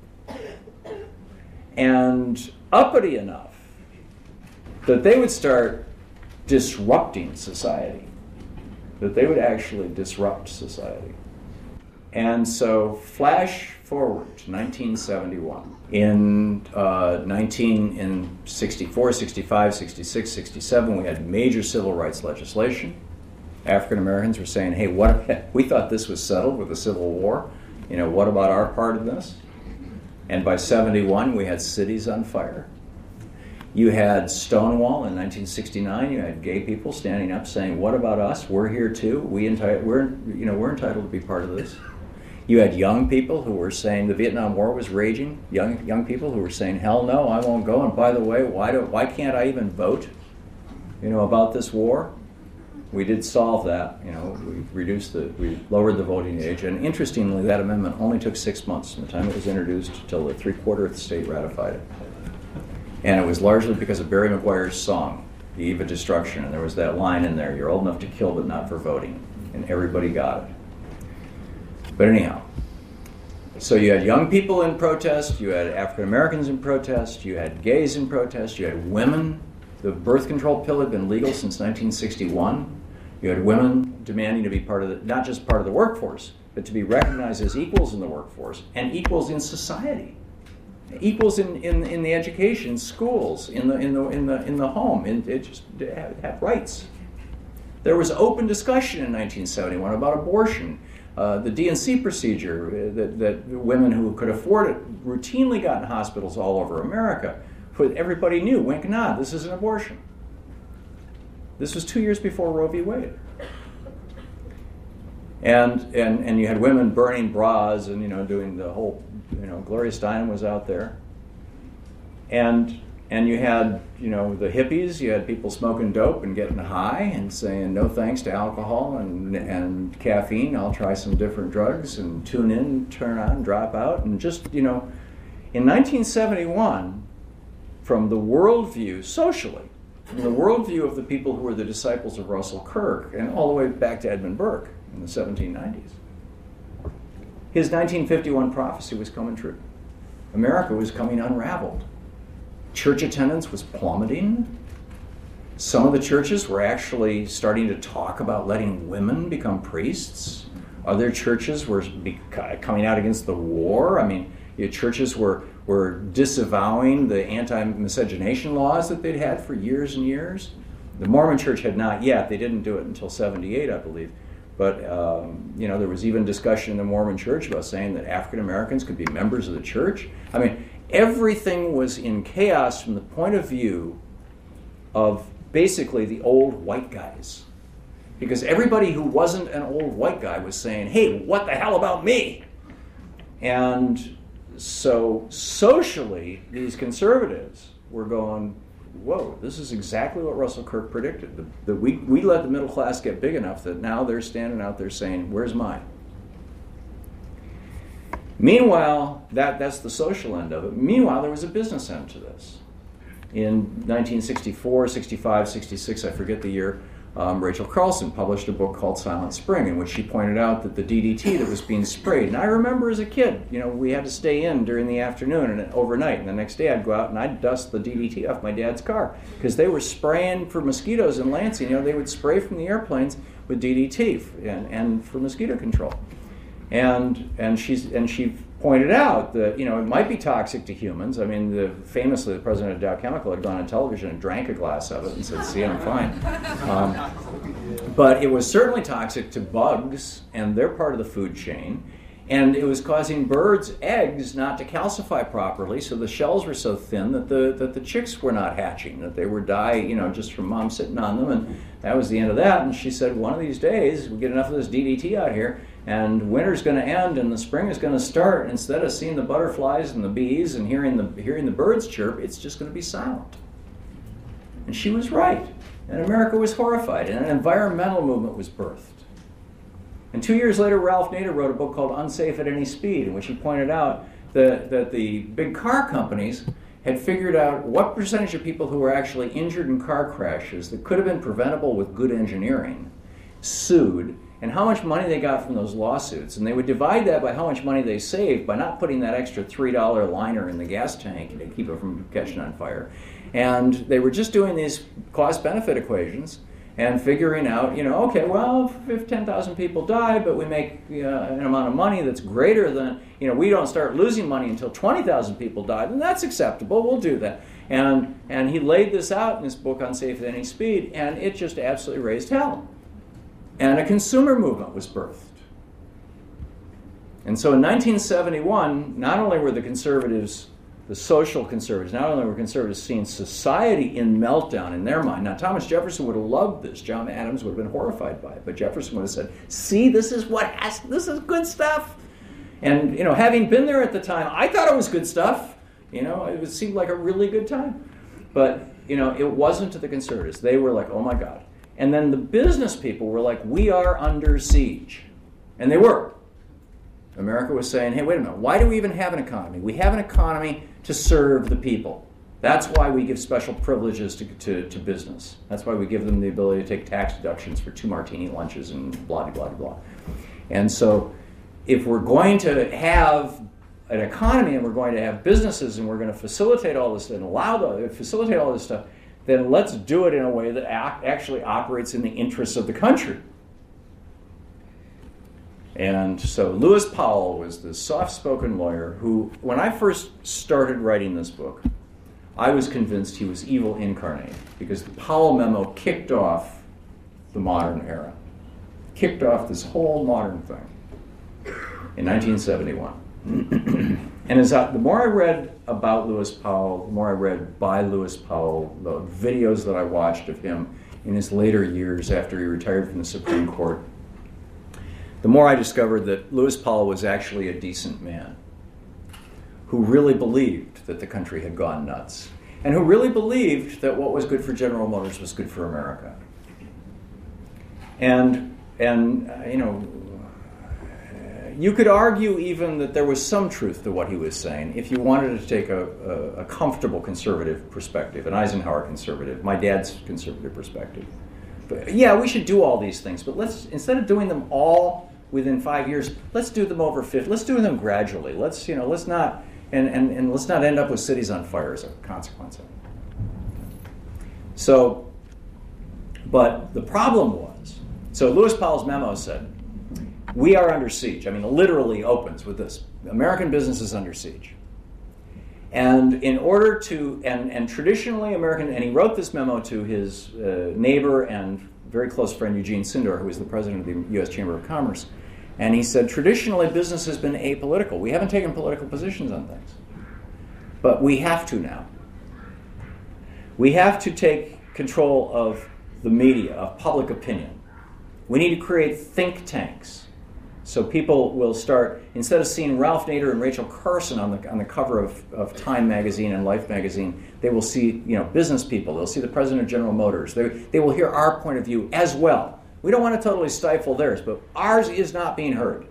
and uppity enough that they would start disrupting society, that they would actually disrupt society. And so flash forward to nineteen seventy-one. In uh, nineteen in sixty-four, sixty-five, sixty-six, sixty-seven, we had major civil rights legislation. African Americans were saying, "Hey, what? We thought this was settled with the Civil War. You know, what about our part of this?" And by seventy-one, we had cities on fire. You had Stonewall in nineteen sixty-nine. You had gay people standing up saying, "What about us? We're here too. We enti- we're you know we're entitled to be part of this." You had young people who were saying the Vietnam War was raging. Young young people who were saying, "Hell no, I won't go." And by the way, why do why can't I even vote? You know, about this war. We did solve that. You know, we reduced the we lowered the voting age, and interestingly, that amendment only took six months from the time it was introduced until the three quarter of the state ratified it. And it was largely because of Barry McGuire's song, The Eve of Destruction. And there was that line in there, "You're old enough to kill, but not for voting." And everybody got it. But anyhow, so you had young people in protest, you had African Americans in protest, you had gays in protest, you had women. The birth control pill had been legal since nineteen sixty-one. You had women demanding to be part of the, not just part of the workforce, but to be recognized as equals in the workforce and equals in society, equals in, in, in the education, schools, in the in the in the in the home, and it just have, have rights. There was open discussion in nineteen seventy-one about abortion. Uh, the D and C procedure that, that women who could afford it routinely got in hospitals all over America. Everybody knew, wink nod, this is an abortion. This was two years before Roe v. Wade. And, and and you had women burning bras and, you know, doing the whole, you know, Gloria Steinem was out there. And and you had, you know, the hippies, you had people smoking dope and getting high and saying no thanks to alcohol and and caffeine, I'll try some different drugs and tune in, turn on, drop out. And just, you know, in nineteen seventy-one, from the worldview, socially, from the worldview of the people who were the disciples of Russell Kirk, and all the way back to Edmund Burke in the seventeen nineties, his nineteen fifty-one prophecy was coming true. America was coming unraveled. Church attendance was plummeting. Some of the churches were actually starting to talk about letting women become priests. Other churches were be- coming out against the war. I mean, you know, churches were were disavowing the anti-miscegenation laws that they'd had for years and years. The Mormon Church had not yet. They didn't do it until seventy-eight, I believe. But um, you know, there was even discussion in the Mormon Church about saying that African Americans could be members of the church. I mean, everything was in chaos from the point of view of basically the old white guys. Because everybody who wasn't an old white guy was saying, hey, what the hell about me? And so socially, these conservatives were going, whoa, this is exactly what Russell Kirk predicted. The, the, we, we let the middle class get big enough that now they're standing out there saying, where's mine? Meanwhile, that, that's the social end of it. Meanwhile, there was a business end to this. In nineteen sixty-four, sixty-five, sixty-six, I forget the year, um, Rachel Carlson published a book called Silent Spring, in which she pointed out that the D D T that was being sprayed, and I remember as a kid, you know, we had to stay in during the afternoon and overnight, and the next day I'd go out and I'd dust the D D T off my dad's car, because they were spraying for mosquitoes in Lansing. You know, they would spray from the airplanes with D D T and, and for mosquito control. And and she's and she pointed out that, you know, it might be toxic to humans. I mean, the, famously, the president of Dow Chemical had gone on television and drank a glass of it and said, "See, I'm fine." Um, but it was certainly toxic to bugs, and they're part of the food chain. And it was causing birds' eggs not to calcify properly, so the shells were so thin that the that the chicks were not hatching, that they would die, you know, just from mom sitting on them. And that was the end of that. And she said, one of these days, we get enough of this D D T out here, and winter's going to end and the spring is going to start. Instead of seeing the butterflies and the bees and hearing the hearing the birds chirp, it's just going to be silent. And she was right. And America was horrified, and an environmental movement was birthed. And two years later, Ralph Nader wrote a book called Unsafe at Any Speed, in which he pointed out that, that the big car companies had figured out what percentage of people who were actually injured in car crashes that could have been preventable with good engineering sued, and how much money they got from those lawsuits. And they would divide that by how much money they saved by not putting that extra three dollar liner in the gas tank to keep it from catching on fire. And they were just doing these cost-benefit equations and figuring out, you know, okay, well, if ten thousand people die, but we make uh, an amount of money that's greater than, you know, we don't start losing money until twenty thousand people die, then that's acceptable, we'll do that. And and he laid this out in his book Unsafe at Any Speed, and it just absolutely raised hell. And a consumer movement was birthed. And so in nineteen seventy-one, not only were the conservatives, the social conservatives, not only were conservatives seeing society in meltdown in their mind. Now, Thomas Jefferson would have loved this. John Adams would have been horrified by it. But Jefferson would have said, see, this is what has, this is good stuff. And, you know, having been there at the time, I thought it was good stuff. You know, it seemed like a really good time. But, you know, it wasn't to the conservatives. They were like, oh, my God. And then the business people were like, we are under siege. And they were. America was saying, hey, wait a minute, why do we even have an economy? We have an economy to serve the people. That's why we give special privileges to, to, to business. That's why we give them the ability to take tax deductions for two martini lunches and blah, blah, blah, blah. And so if we're going to have an economy and we're going to have businesses and we're going to facilitate all this and allow the, facilitate all this stuff, then let's do it in a way that ac- actually operates in the interests of the country. And so Lewis Powell was this soft-spoken lawyer who, when I first started writing this book, I was convinced he was evil incarnate, because the Powell memo kicked off the modern era, kicked off this whole modern thing in nineteen seventy-one. And as I, the more I read about Lewis Powell, the more I read by Lewis Powell, the videos that I watched of him in his later years after he retired from the Supreme Court, the more I discovered that Lewis Powell was actually a decent man who really believed that the country had gone nuts, and who really believed that what was good for General Motors was good for America. And, and uh, you know, you could argue even that there was some truth to what he was saying if you wanted to take a, a, a comfortable conservative perspective, an Eisenhower conservative, my dad's conservative perspective. But yeah, we should do all these things, but let's, instead of doing them all within five years, let's do them over fifty. Let's do them gradually. Let's, you know, let's not, and, and, and let's not end up with cities on fire as a consequence of it. So, but the problem was, so Lewis Powell's memo said, we are under siege. I mean, it literally opens with this. American business is under siege. And in order to, and, and traditionally American, and he wrote this memo to his uh, neighbor and very close friend Eugene Sindor, who was the president of the U S Chamber of Commerce. And he said, traditionally business has been apolitical. We haven't taken political positions on things. But we have to now. We have to take control of the media, of public opinion. We need to create think tanks. So people will start, instead of seeing Ralph Nader and Rachel Carson on the on the cover of, of Time magazine and Life magazine, they will see, you know, business people. They'll see the president of General Motors. They, they will hear our point of view as well. We don't want to totally stifle theirs, but ours is not being heard.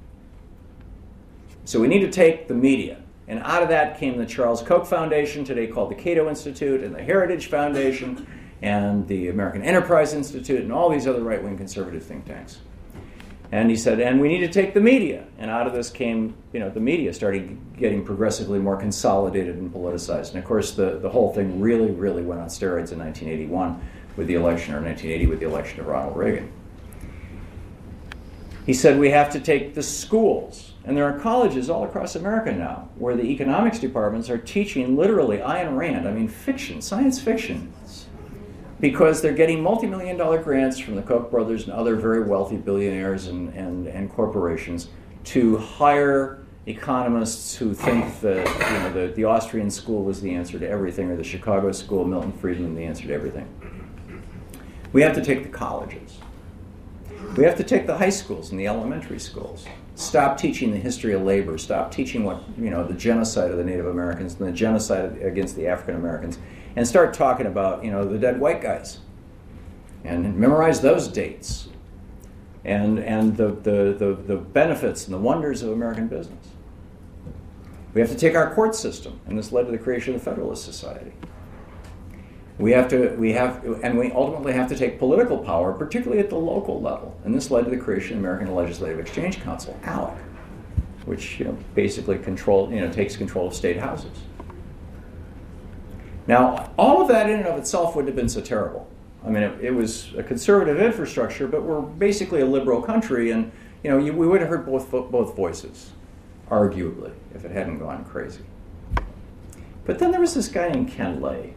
So we need to take the media. And out of that came the Charles Koch Foundation, today called the Cato Institute, and the Heritage Foundation, and the American Enterprise Institute, and all these other right-wing conservative think tanks. And he said, and we need to take the media. And out of this came, you know, the media started getting progressively more consolidated and politicized. And of course, the, the whole thing really, really went on steroids in nineteen eighty-one with the election, or nineteen eighty with the election of Ronald Reagan. He said we have to take the schools. And there are colleges all across America now where the economics departments are teaching literally Ayn Rand, I mean fiction, science fiction, because they're getting multi-million dollar grants from the Koch brothers and other very wealthy billionaires and, and, and corporations to hire economists who think that, you know, the, the Austrian school was the answer to everything, or the Chicago school, Milton Friedman, the answer to everything. We have to take the colleges. We have to take the high schools and the elementary schools. Stop teaching the history of labor. Stop teaching what, you know, the genocide of the Native Americans and the genocide against the African Americans, and start talking about, you know, the dead white guys, and memorize those dates, and and the the the, the benefits and the wonders of American business. We have to take our court system, and this led to the creation of the Federalist Society. We have to, we have, and we ultimately have to take political power, particularly at the local level. And this led to the creation of the American Legislative Exchange Council, ALEC, which, you know, basically control, you know, takes control of state houses. Now, all of that in and of itself wouldn't have been so terrible. I mean, it, it was a conservative infrastructure, but we're basically a liberal country, and, you know, you, we would have heard both both voices, arguably, if it hadn't gone crazy. But then there was this guy named Ken Lay.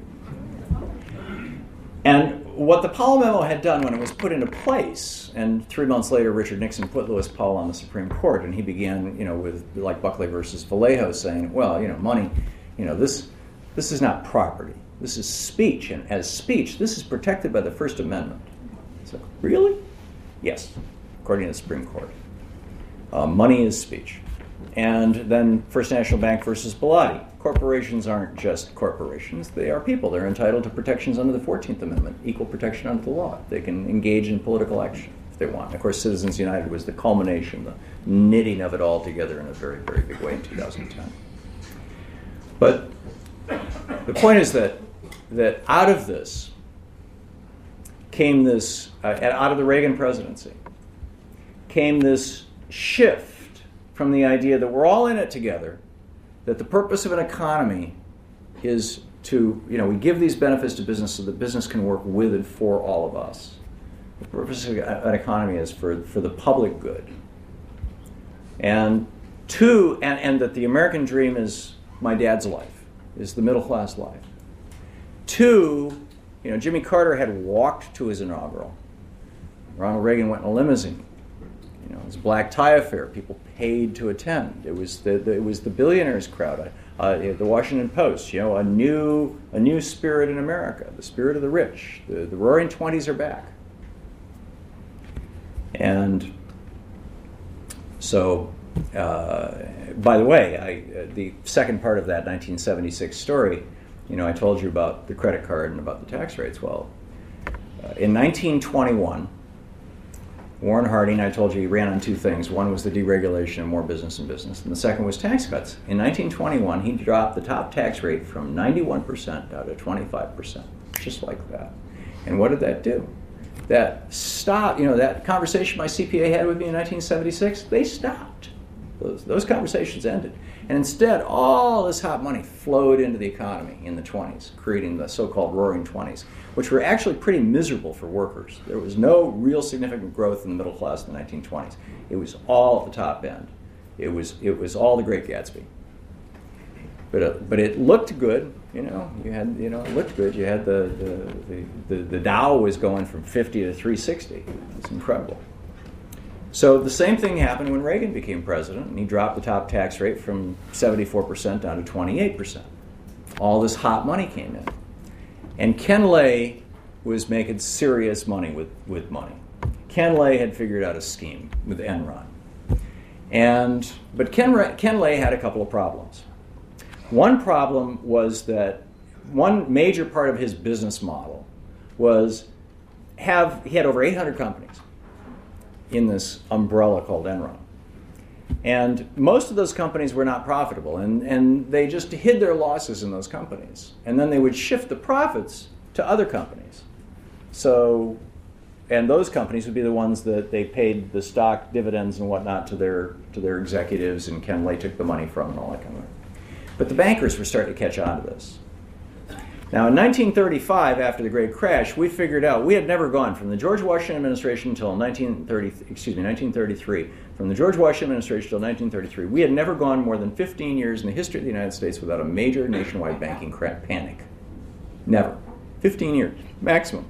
And what the Powell memo had done when it was put into place, and three months later Richard Nixon put Lewis Powell on the Supreme Court, and he began, you know, with like Buckley versus Vallejo, saying, well, you know, money, you know, this this is not property. This is speech, and as speech, this is protected by the First Amendment. So, really? Yes, according to the Supreme Court. Uh, money is speech. And then First National Bank versus Bellotti. Corporations aren't just corporations. They are people. They're entitled to protections under the fourteenth Amendment, equal protection under the law. They can engage in political action if they want. And of course, Citizens United was the culmination, the knitting of it all together in a very, very big way in two thousand ten. But the point is that that out of this came this, uh, out of the Reagan presidency, came this shift from the idea that we're all in it together, that the purpose of an economy is to, you know, we give these benefits to business so that business can work with and for all of us. The purpose of an economy is for, for the public good. And two, and, and that the American dream is my dad's life, is the middle class life. Two, you know, Jimmy Carter had walked to his inaugural. Ronald Reagan went in a limousine. You know, it was a black tie affair. People paid to attend. It was the, the it was the billionaires crowd. Uh, the Washington Post, you know, a new a new spirit in America, the spirit of the rich. The, the Roaring Twenties are back. And so, uh, by the way, I, uh, the second part of that nineteen seventy-six story, you know, I told you about the credit card and about the tax rates. Well, uh, in nineteen twenty-one, Warren Harding, I told you he ran on two things. One was the deregulation of more business and business, and the second was tax cuts. In nineteen twenty-one, he dropped the top tax rate from ninety-one percent down to twenty-five percent, just like that. And what did that do? That stopped, you know, that conversation my C P A had with me in nineteen seventy-six, they stopped. Those, those conversations ended. And instead, all this hot money flowed into the economy in the twenties, creating the so-called Roaring Twenties, which were actually pretty miserable for workers. There was no real significant growth in the middle class in the nineteen twenties. It was all at the top end. It was it was all the Great Gatsby. But uh, but it looked good, you know. You had you know it looked good. You had the the, the, the, the Dow was going from fifty to three sixty. It's incredible. So the same thing happened when Reagan became president, and he dropped the top tax rate from seventy-four percent down to twenty-eight percent. All this hot money came in. And Ken Lay was making serious money with, with money. Ken Lay had figured out a scheme with Enron. And, but Ken, Ken Lay had a couple of problems. One problem was that one major part of his business model was have, he had over eight hundred companies in this umbrella called Enron. And most of those companies were not profitable, and, and they just hid their losses in those companies. And then they would shift the profits to other companies. So, and those companies would be the ones that they paid the stock dividends and whatnot to their to their executives, and Ken Lay took the money from and all that kind of thing. But the bankers were starting to catch on to this. Now, in nineteen thirty-five, after the Great Crash, we figured out we had never gone from the George Washington administration until nineteen thirty, excuse me, nineteen thirty-three. From the George Washington administration until nineteen thirty-three, we had never gone more than fifteen years in the history of the United States without a major nationwide banking crash panic. Never. fifteen years, maximum.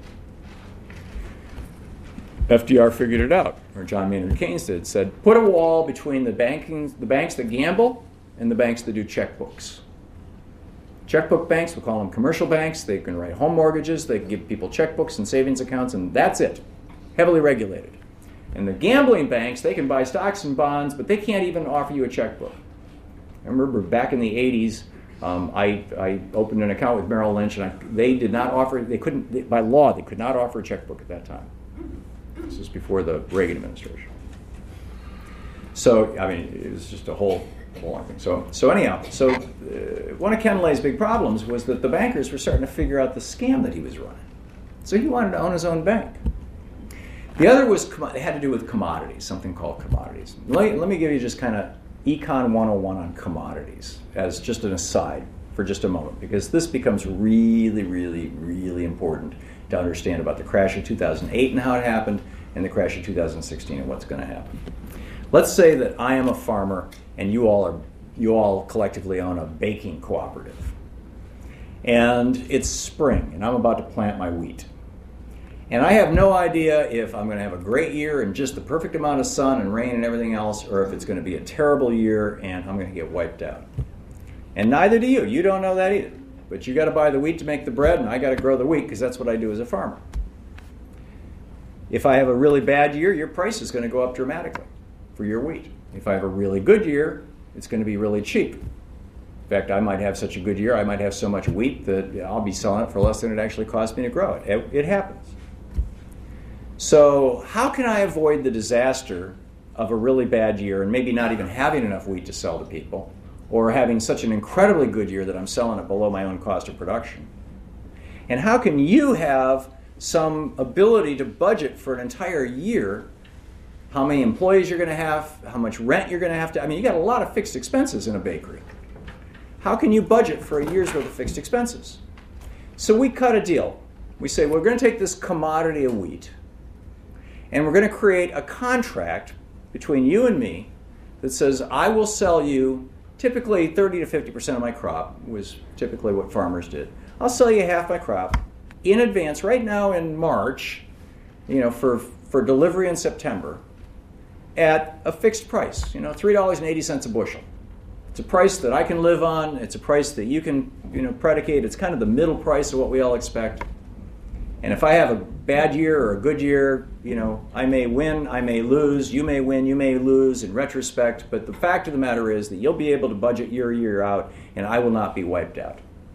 F D R figured it out, or John Maynard Keynes did. Said, put a wall between the banking, the banks that gamble and the banks that do checkbooks. Checkbook banks, we'll call them commercial banks. They can write home mortgages. They can give people checkbooks and savings accounts, and that's it. Heavily regulated. And the gambling banks, they can buy stocks and bonds, but they can't even offer you a checkbook. I remember back in the eighties, um, I, I opened an account with Merrill Lynch, and I, they did not offer, they couldn't, they, by law, they could not offer a checkbook at that time. This is before the Reagan administration. So, I mean, it was just a whole... Long thing. So, so anyhow, so uh, one of Ken Lay's big problems was that the bankers were starting to figure out the scam that he was running. So he wanted to own his own bank. The other was it had to do with commodities, something called commodities. Let, let me give you just kind of Econ one oh one on commodities as just an aside for just a moment, because this becomes really, really, really important to understand about the crash of two thousand eight and how it happened, and the crash of two thousand sixteen and what's going to happen. Let's say that I am a farmer and you all are you all collectively own a baking cooperative. And it's spring and I'm about to plant my wheat. And I have no idea if I'm going to have a great year and just the perfect amount of sun and rain and everything else, or if it's going to be a terrible year and I'm going to get wiped out. And neither do you. You don't know that either. But you got to buy the wheat to make the bread, and I got to grow the wheat because that's what I do as a farmer. If I have a really bad year, your price is going to go up dramatically for your wheat. If I have a really good year, it's going to be really cheap. In fact, I might have such a good year, I might have so much wheat that I'll be selling it for less than it actually cost me to grow it. It, it happens. So how can I avoid the disaster of a really bad year and maybe not even having enough wheat to sell to people, or having such an incredibly good year that I'm selling it below my own cost of production? And how can you have some ability to budget for an entire year, how many employees you're going to have, how much rent you're going to have to, I mean, you got a lot of fixed expenses in a bakery. How can you budget for a year's worth of fixed expenses? So we cut a deal. We say, we're going to take this commodity of wheat, and we're going to create a contract between you and me that says, I will sell you typically thirty to fifty percent of my crop, was typically what farmers did. I'll sell you half my crop in advance right now in March, you know, for, for delivery in September at a fixed price, you know, three dollars and eighty cents a bushel. It's a price that I can live on. It's a price that you can, you know, predicate. It's kind of the middle price of what we all expect. And if I have a bad year or a good year, you know, I may win, I may lose, you may win, you may lose in retrospect, but the fact of the matter is that you'll be able to budget year year out, and I will not be wiped out.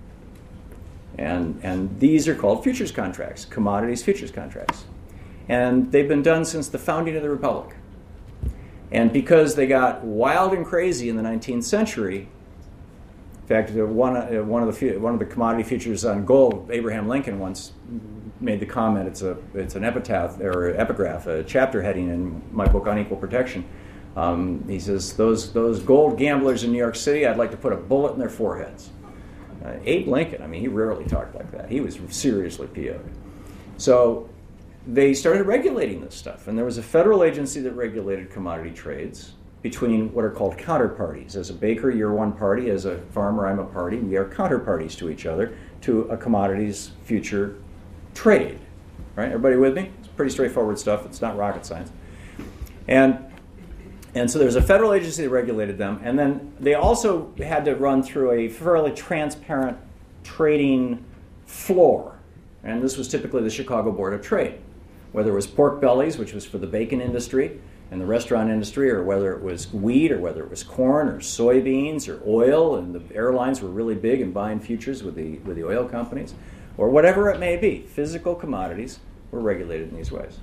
And, and these are called futures contracts, commodities futures contracts. And they've been done since the founding of the Republic. And because they got wild and crazy in the nineteenth century, in fact, one, uh, one, of the, one of the commodity futures on gold, Abraham Lincoln once made the comment, it's a it's an epitaph or epigraph, a chapter heading in my book on equal protection. Um, he says, those those gold gamblers in New York City, I'd like to put a bullet in their foreheads. Uh, Abe Lincoln, I mean, he rarely talked like that. He was seriously P O'd. So they started regulating this stuff, and there was a federal agency that regulated commodity trades between what are called counterparties. As a baker, you're one party. As a farmer, I'm a party. We are counterparties to each other to a commodities future trade. Right? Everybody with me? It's pretty straightforward stuff. It's not rocket science. And and so there's a federal agency that regulated them, and then they also had to run through a fairly transparent trading floor. And this was typically the Chicago Board of Trade. Whether it was pork bellies, which was for the bacon industry and the restaurant industry, or whether it was wheat, or whether it was corn, or soybeans, or oil, and the airlines were really big in buying futures with the with the oil companies, or whatever it may be, physical commodities were regulated in these ways.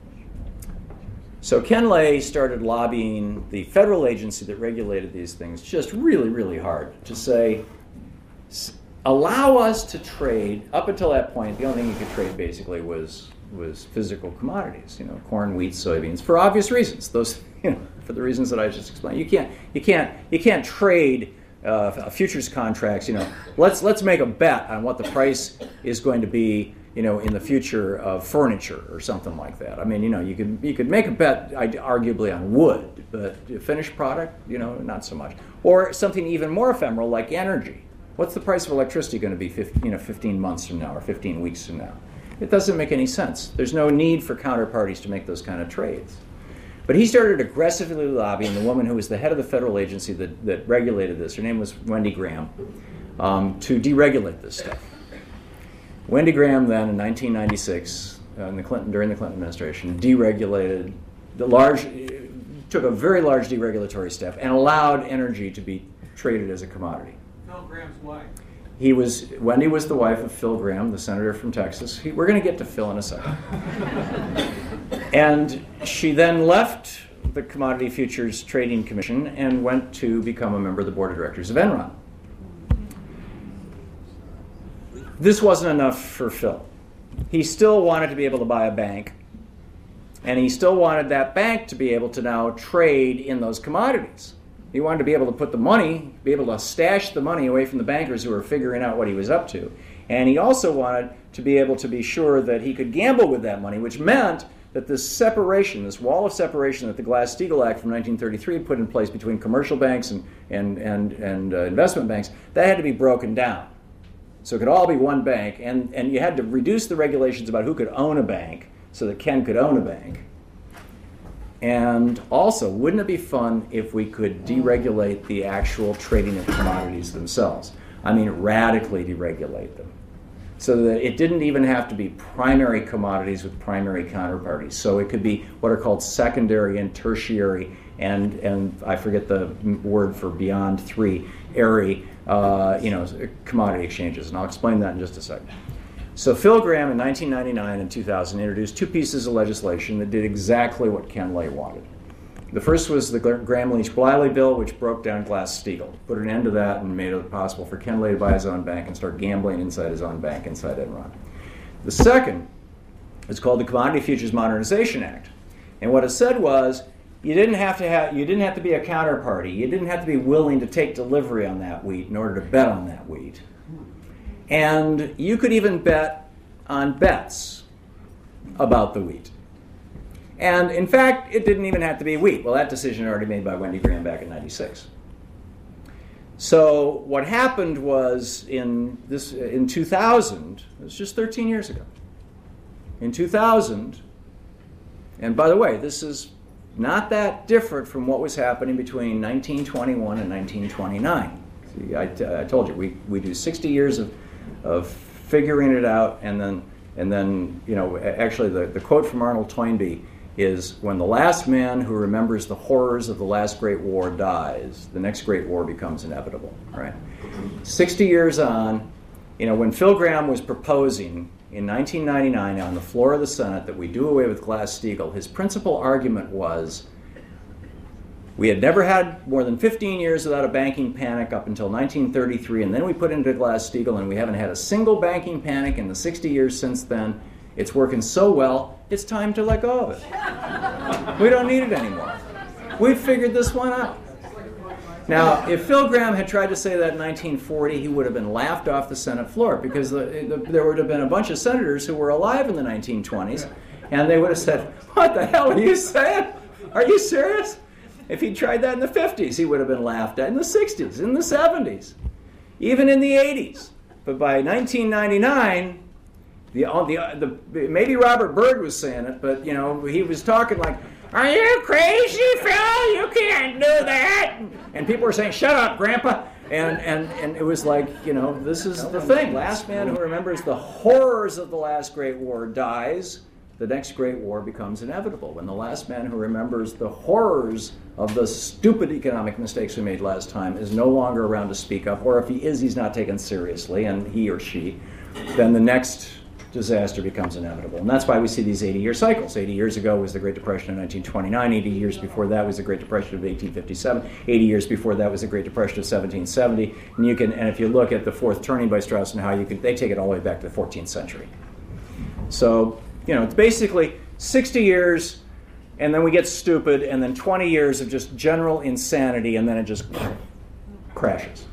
So Ken Lay started lobbying the federal agency that regulated these things just really, really hard to say, allow us to trade. Up until that point, the only thing you could trade basically was was physical commodities, you know, corn, wheat, soybeans, for obvious reasons. Those, you know, for the reasons that I just explained. You can't, you can't, you can't trade uh, futures contracts. You know, let's let's make a bet on what the price is going to be, you know, in the future of furniture or something like that. I mean, you know, you could you could make a bet, arguably, on wood, but finished product, you know, not so much. Or something even more ephemeral like energy. What's the price of electricity going to be, fifteen, you know, fifteen months from now or fifteen weeks from now? It doesn't make any sense. There's no need for counterparties to make those kind of trades. But he started aggressively lobbying the woman who was the head of the federal agency that, that regulated this. Her name was Wendy Graham, um, to deregulate this stuff. Wendy Graham then, in nineteen ninety-six, uh, in the Clinton, during the Clinton administration, deregulated, the large, took a very large deregulatory step and allowed energy to be traded as a commodity. Phil Graham's wife. He was, Wendy was the wife of Phil Graham, the senator from Texas. He, we're going to get to Phil in a second. And she then left the Commodity Futures Trading Commission and went to become a member of the board of directors of Enron. This wasn't enough for Phil. He still wanted to be able to buy a bank, and he still wanted that bank to be able to now trade in those commodities. He wanted to be able to put the money, be able to stash the money away from the bankers who were figuring out what he was up to. And he also wanted to be able to be sure that he could gamble with that money, which meant that this separation, this wall of separation that the Glass-Steagall Act from nineteen thirty-three put in place between commercial banks and, and, and, and uh, investment banks, that had to be broken down. So it could all be one bank, and, and you had to reduce the regulations about who could own a bank so that Ken could own a bank. And also, wouldn't it be fun if we could deregulate the actual trading of commodities themselves? I mean, radically deregulate them. So that it didn't even have to be primary commodities with primary counterparties. So it could be what are called secondary and tertiary, and, and I forget the word for beyond three, airy, uh, you know, commodity exchanges. And I'll explain that in just a second. So Phil Graham in nineteen ninety-nine and two thousand introduced two pieces of legislation that did exactly what Ken Lay wanted. The first was the Gramm-Leach-Bliley bill, which broke down Glass-Steagall, put an end to that and made it possible for Ken Lay to buy his own bank and start gambling inside his own bank, inside Enron. The second is called the Commodity Futures Modernization Act. And what it said was, you didn't have to have, you didn't have to be a counterparty. You didn't have to be willing to take delivery on that wheat in order to bet on that wheat. And you could even bet on bets about the wheat. And in fact, it didn't even have to be wheat. Well, that decision already made by Wendy Graham back in ninety-six. So what happened was in this in two thousand, it was just thirteen years ago. In two thousand, and by the way, this is not that different from what was happening between nineteen twenty-one and nineteen twenty-nine. See, I, t- I told you, we, we do sixty years of, of figuring it out, and then, and then you know, actually the, the quote from Arnold Toynbee is, when the last man who remembers the horrors of the last great war dies, the next great war becomes inevitable, right? sixty years on, you know, when Phil Gramm was proposing in nineteen ninety-nine on the floor of the Senate that we do away with Glass-Steagall, his principal argument was, we had never had more than fifteen years without a banking panic up until nineteen thirty-three, and then we put into Glass-Steagall, and we haven't had a single banking panic in the sixty years since then. It's working so well, it's time to let go of it. We don't need it anymore. We've figured this one out. Now, if Phil Gramm had tried to say that in nineteen forty, he would have been laughed off the Senate floor, because the, the, there would have been a bunch of senators who were alive in the nineteen twenties, and they would have said, what the hell are you saying? Are you serious? If he tried that in the fifties, he would have been laughed at, in the sixties, in the seventies, even in the eighties. But by nineteen ninety-nine, the, the, the, maybe Robert Byrd was saying it, but you know, he was talking like, are you crazy, Phil? You can't do that. And people were saying, shut up, Grandpa. And, and, and it was like, you know, this is the thing. Last man who remembers the horrors of the last great war dies. The next great war becomes inevitable. When the last man who remembers the horrors of the stupid economic mistakes we made last time is no longer around to speak up, or if he is, he's not taken seriously, and he or she, then the next disaster becomes inevitable. And that's why we see these eighty-year cycles. eighty years ago was the Great Depression of nineteen twenty-nine. eighty years before that was the Great Depression of eighteen fifty-seven. eighty years before that was the Great Depression of seventeen seventy. And you can, and if you look at the Fourth Turning by Strauss and Howe, you can, they take it all the way back to the fourteenth century. So, you know, it's basically sixty years, and then we get stupid, and then twenty years of just general insanity, and then it just crashes.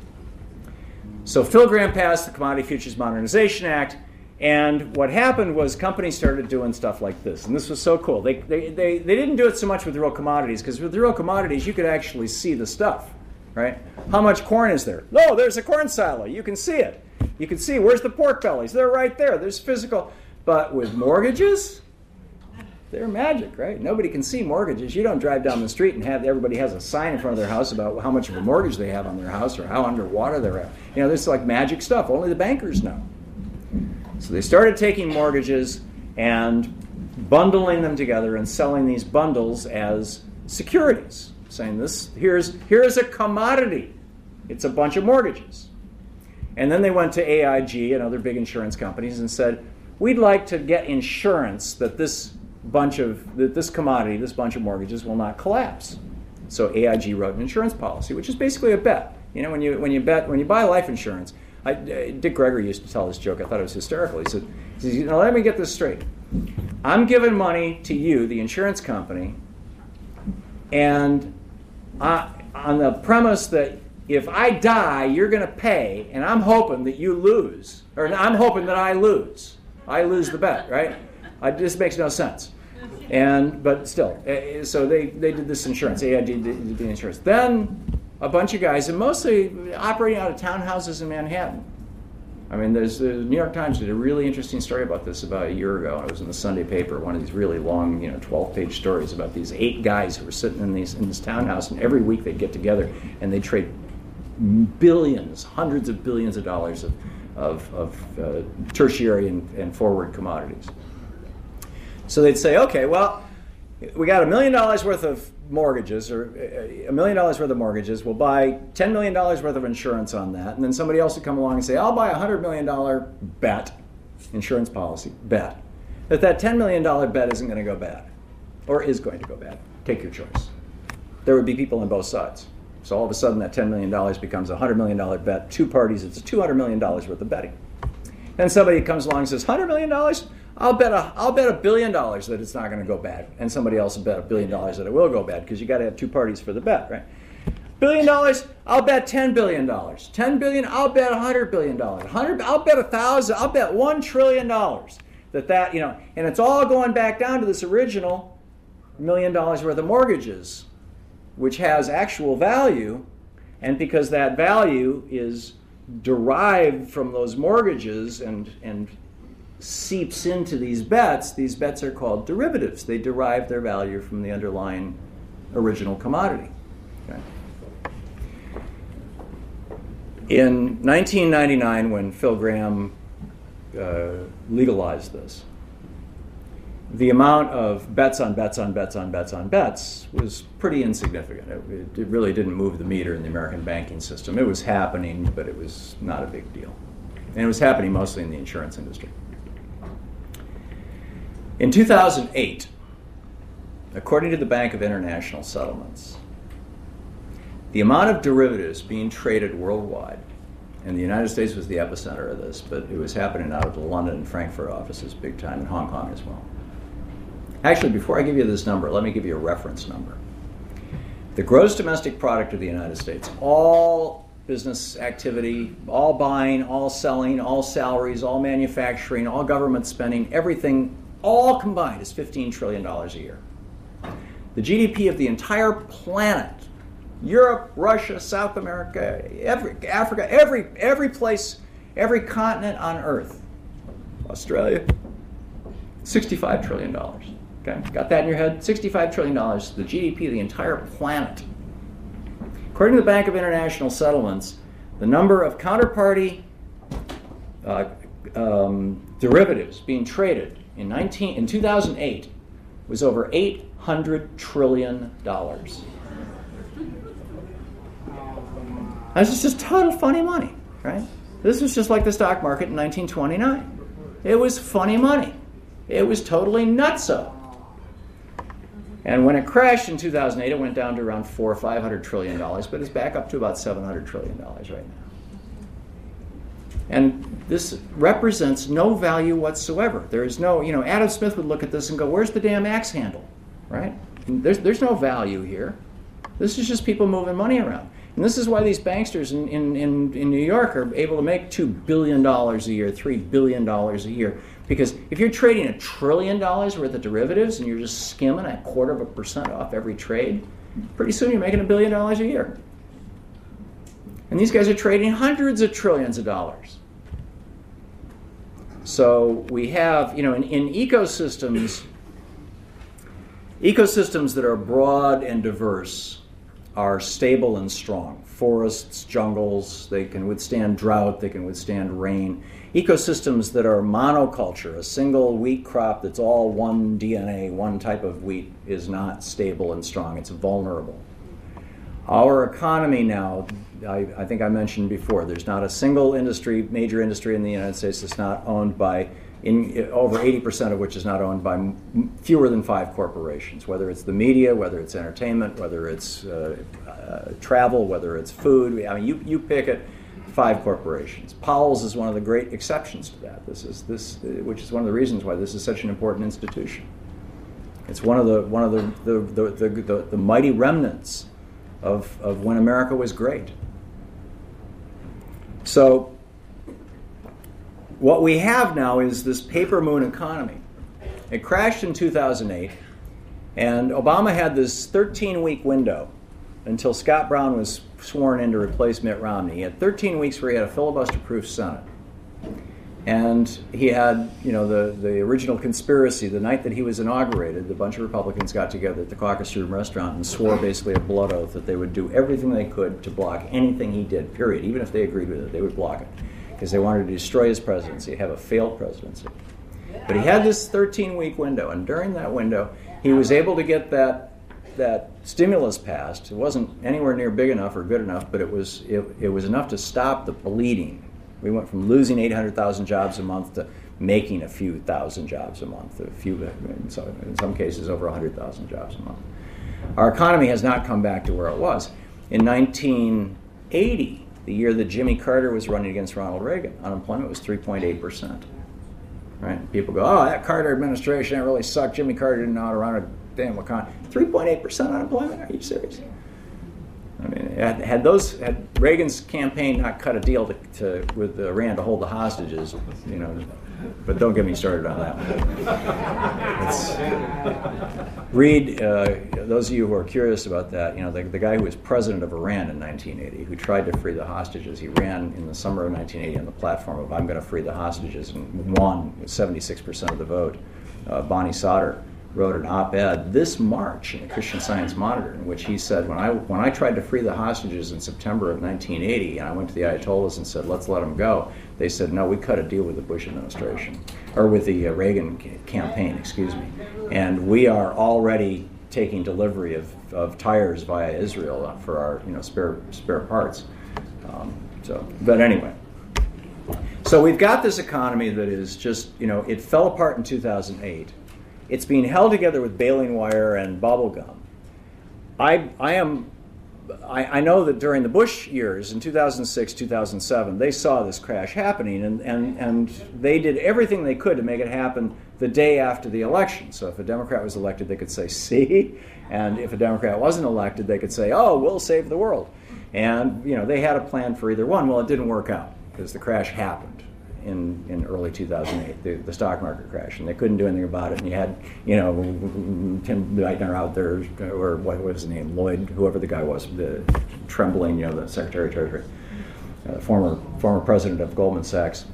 So Phil Gramm passed the Commodity Futures Modernization Act. And what happened was companies started doing stuff like this. And this was so cool. They, they, they, they didn't do it so much with real commodities, because with real commodities, you could actually see the stuff, right? How much corn is there? No, there's a corn silo. You can see it. You can see, where's the pork bellies? They're right there. There's physical. But with mortgages, they're magic, right? Nobody can see mortgages. You don't drive down the street and have everybody has a sign in front of their house about how much of a mortgage they have on their house or how underwater they're at. You know, this is like magic stuff. Only the bankers know. So they started taking mortgages and bundling them together and selling these bundles as securities, saying this here's here's a commodity. It's a bunch of mortgages. And then they went to A I G and other big insurance companies and said, we'd like to get insurance that this bunch of that this commodity, this bunch of mortgages will not collapse. So A I G wrote an insurance policy, which is basically a bet. You know, when you when you bet when you buy life insurance. I, Dick Gregory used to tell this joke. I thought it was hysterical. He said, he says, you know, let me get this straight. I'm giving money to you, the insurance company, and I, on the premise that if I die, you're going to pay, and I'm hoping that you lose. Or I'm hoping that I lose. I lose the bet, right? I, this makes no sense. And But still, so they, they did this insurance. A I G did the insurance. Then a bunch of guys, and mostly operating out of townhouses in Manhattan. I mean, there's the New York Times did a really interesting story about this about a year ago. It was in the Sunday paper, one of these really long, you know, twelve-page stories about these eight guys who were sitting in these in this townhouse, and every week they'd get together and they'd trade billions, hundreds of billions of dollars of of, of uh, tertiary and, and forward commodities. So they'd say, okay, well, we got a million dollars worth of mortgages, or a million dollars worth of mortgages. We'll buy ten million dollars worth of insurance on that. And then somebody else would come along and say, I'll buy a one hundred million dollars bet, insurance policy, bet, that that ten million dollars bet isn't going to go bad, or is going to go bad. Take your choice. there would be people on both sides. So all of a sudden that ten million dollars becomes a one hundred million dollars bet. Two parties, it's two hundred million dollars worth of betting. Then somebody comes along and says, one hundred million dollars? I'll bet a, I'll bet a billion dollars that it's not going to go bad. And somebody else will bet a billion dollars that it will go bad, because you got to have two parties for the bet, right? Billion dollars, I'll bet ten billion dollars. ten billion, I'll bet one hundred billion dollars. one hundred, I'll bet a thousand, I'll bet one trillion dollars. That that, you know, and it's all going back down to this original million dollars worth of mortgages, which has actual value, and because that value is derived from those mortgages and and seeps into these bets, these bets are called derivatives. They derive their value from the underlying original commodity. Okay. In nineteen ninety-nine, when Phil Gramm uh, legalized this, the amount of bets on bets on bets on bets on bets was pretty insignificant. It, it really didn't move the meter in the American banking system. It was happening, but it was not a big deal. And it was happening mostly in the insurance industry. In two thousand eight, according to the Bank of International Settlements, the amount of derivatives being traded worldwide, and the United States was the epicenter of this, but it was happening out of the London and Frankfurt offices big time, and Hong Kong as well. Actually, before I give you this number, let me give you a reference number. The gross domestic product of the United States, all business activity, all buying, all selling, all salaries, all manufacturing, all government spending, everything, all combined is fifteen trillion dollars a year. The G D P of the entire planet, Europe, Russia, South America, every, Africa, every, every place, every continent on Earth, Australia, sixty-five trillion dollars. Okay, got that in your head? sixty-five trillion dollars, the G D P of the entire planet. According to the Bank of International Settlements, the number of counterparty uh, um, derivatives being traded in, nineteen, in two thousand eight was over eight hundred trillion dollars. This is just total funny money, right? This was just like the stock market in nineteen twenty-nine. It was funny money. It was totally nutso. And when it crashed in two thousand eight, it went down to around four or five hundred trillion dollars, but it's back up to about seven hundred trillion dollars right now. And this represents no value whatsoever. There is no, you know, Adam Smith would look at this and go, "Where's the damn axe handle?" Right? There's there's no value here. This is just people moving money around. And this is why these banksters in, in, in, in New York are able to make two billion dollars a year, three billion dollars a year. Because if you're trading a trillion dollars worth of derivatives and you're just skimming a quarter of a percent off every trade, pretty soon you're making a billion dollars a year. And these guys are trading hundreds of trillions of dollars. So we have, you know, in, in ecosystems, ecosystems that are broad and diverse are stable and strong. Forests, jungles, they can withstand drought, they can withstand rain. Ecosystems that are monoculture, a single wheat crop that's all one D N A, one type of wheat, is not stable and strong. It's vulnerable. Our economy now, I, I think I mentioned before, there's not a single industry, major industry in the United States that's not owned by, in, over eighty percent of which is not owned by m- fewer than five corporations, whether it's the media, whether it's entertainment, whether it's uh, uh, travel, whether it's food. I mean, you, you pick it, five corporations. Powell's is one of the great exceptions to that. This is this, which is one of the reasons why this is such an important institution. It's one of the one of the the the, the, the, the mighty remnants of of when America was great. So what we have now is this paper moon economy. It crashed in two thousand eight, and Obama had this thirteen-week window until Scott Brown was sworn in to replace Mitt Romney. He had thirteen weeks where he had a filibuster-proof Senate. And he had, you know, the, the original conspiracy. The night that he was inaugurated, a bunch of Republicans got together at the Caucus Room restaurant and swore basically a blood oath that they would do everything they could to block anything he did, period. Even if they agreed with it, they would block it. Because they wanted to destroy his presidency, have a failed presidency. But he had this thirteen-week window, and during that window, he was able to get that that stimulus passed. It wasn't anywhere near big enough or good enough, but it was it, it was enough to stop the bleeding. We went from losing eight hundred thousand jobs a month to making a few thousand jobs a month, a few, in some, in some cases over one hundred thousand jobs a month. Our economy has not come back to where it was. In nineteen eighty, the year that Jimmy Carter was running against Ronald Reagan, unemployment was three point eight percent. Right? People go, oh, that Carter administration, that really sucked. Jimmy Carter didn't know how to run a damn economy. three point eight percent unemployment? Are you serious? I mean, had, had those had Reagan's campaign not cut a deal to, to with Iran to hold the hostages, you know, but don't get me started on that. It's, read uh, those of you who are curious about that. You know, the, the guy who was president of Iran in nineteen eighty, who tried to free the hostages. He ran in the summer of nineteen eighty on the platform of "I'm going to free the hostages" and won with seventy-six percent of the vote. Uh, Bonnie Sauter wrote an op-ed this March in the Christian Science Monitor in which he said, when I when I tried to free the hostages in September of nineteen eighty, and I went to the Ayatollahs and said, let's let them go, they said, no, we cut a deal with the Bush administration, or with the uh, Reagan ca- campaign, excuse me, and we are already taking delivery of, of tires via Israel for our you know spare spare parts. Um, so, but anyway. So we've got this economy that is just, you know, it fell apart in two thousand eight. It's being held together with baling wire and bubble gum. I, I am, I, I know that during the Bush years in two thousand six, two thousand seven, they saw this crash happening, and, and, and they did everything they could to make it happen the day after the election. So if a Democrat was elected, they could say, see, and if a Democrat wasn't elected, they could say, oh, we'll save the world. And, you know, they had a plan for either one. Well, it didn't work out because the crash happened in, in early two thousand eight, the, the stock market crash, and they couldn't do anything about it. And you had, you know, Tim Geithner out there, or what was his name, Lloyd, whoever the guy was, the Trembling, you know, the Secretary of Treasury, uh, former former president of Goldman Sachs,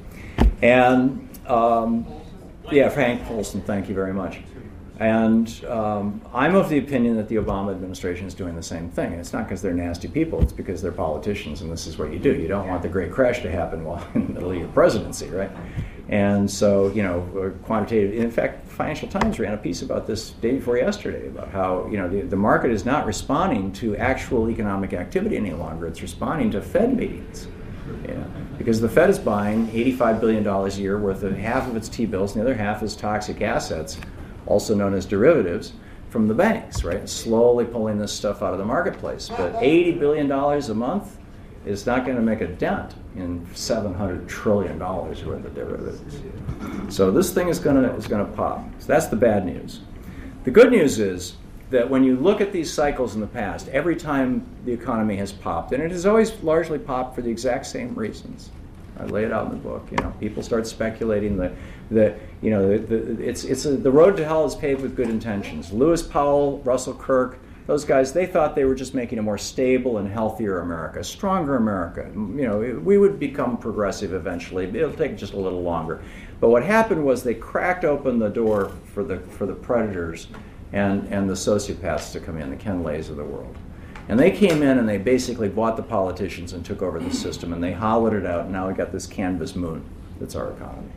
and um, yeah, Frank Folsom, thank you very much. And um, I'm of the opinion that the Obama administration is doing the same thing. And it's not because they're nasty people, it's because they're politicians, and this is what you do. You don't want the great crash to happen while in the middle of your presidency, right? And so, you know, quantitative, in fact, Financial Times ran a piece about this day before yesterday, about how, you know, the, the market is not responding to actual economic activity any longer. It's responding to Fed meetings. Yeah, because the Fed is buying eighty-five billion dollars a year worth of half of its T-bills, and the other half is toxic assets, also known as derivatives, from the banks, right? Slowly pulling this stuff out of the marketplace. But eighty billion dollars a month is not going to make a dent in seven hundred trillion dollars worth of derivatives. So this thing is going to is going to pop. So that's the bad news. The good news is that when you look at these cycles in the past, every time the economy has popped, and it has always largely popped for the exact same reasons. I lay it out in the book. You know, people start speculating that, that you know, the, the, it's it's a, the road to hell is paved with good intentions. Lewis Powell, Russell Kirk, those guys, they thought they were just making a more stable and healthier America, a stronger America. You know, it, we would become progressive eventually. It'll take just a little longer. But what happened was they cracked open the door for the for the predators and and the sociopaths to come in, the Ken Lays of the world. And they came in and they basically bought the politicians and took over the system, and they hollowed it out, and now we got this canvas moon that's our economy.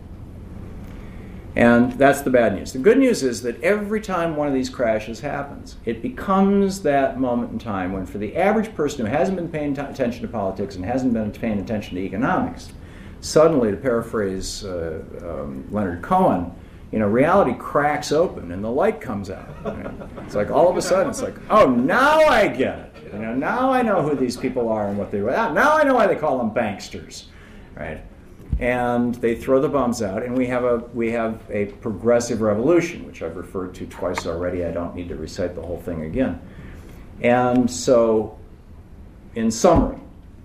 And that's the bad news. The good news is that every time one of these crashes happens, it becomes that moment in time when, for the average person who hasn't been paying t- attention to politics and hasn't been paying attention to economics, suddenly, to paraphrase uh, um, Leonard Cohen, you know, reality cracks open and the light comes out. Right? It's like all of a sudden, it's like, oh, now I get it. You know, now I know who these people are and what they were. Now I know why they call them banksters, right? And they throw the bums out, and we have a we have a progressive revolution, which I've referred to twice already. I don't need to recite the whole thing again. And so, in summary,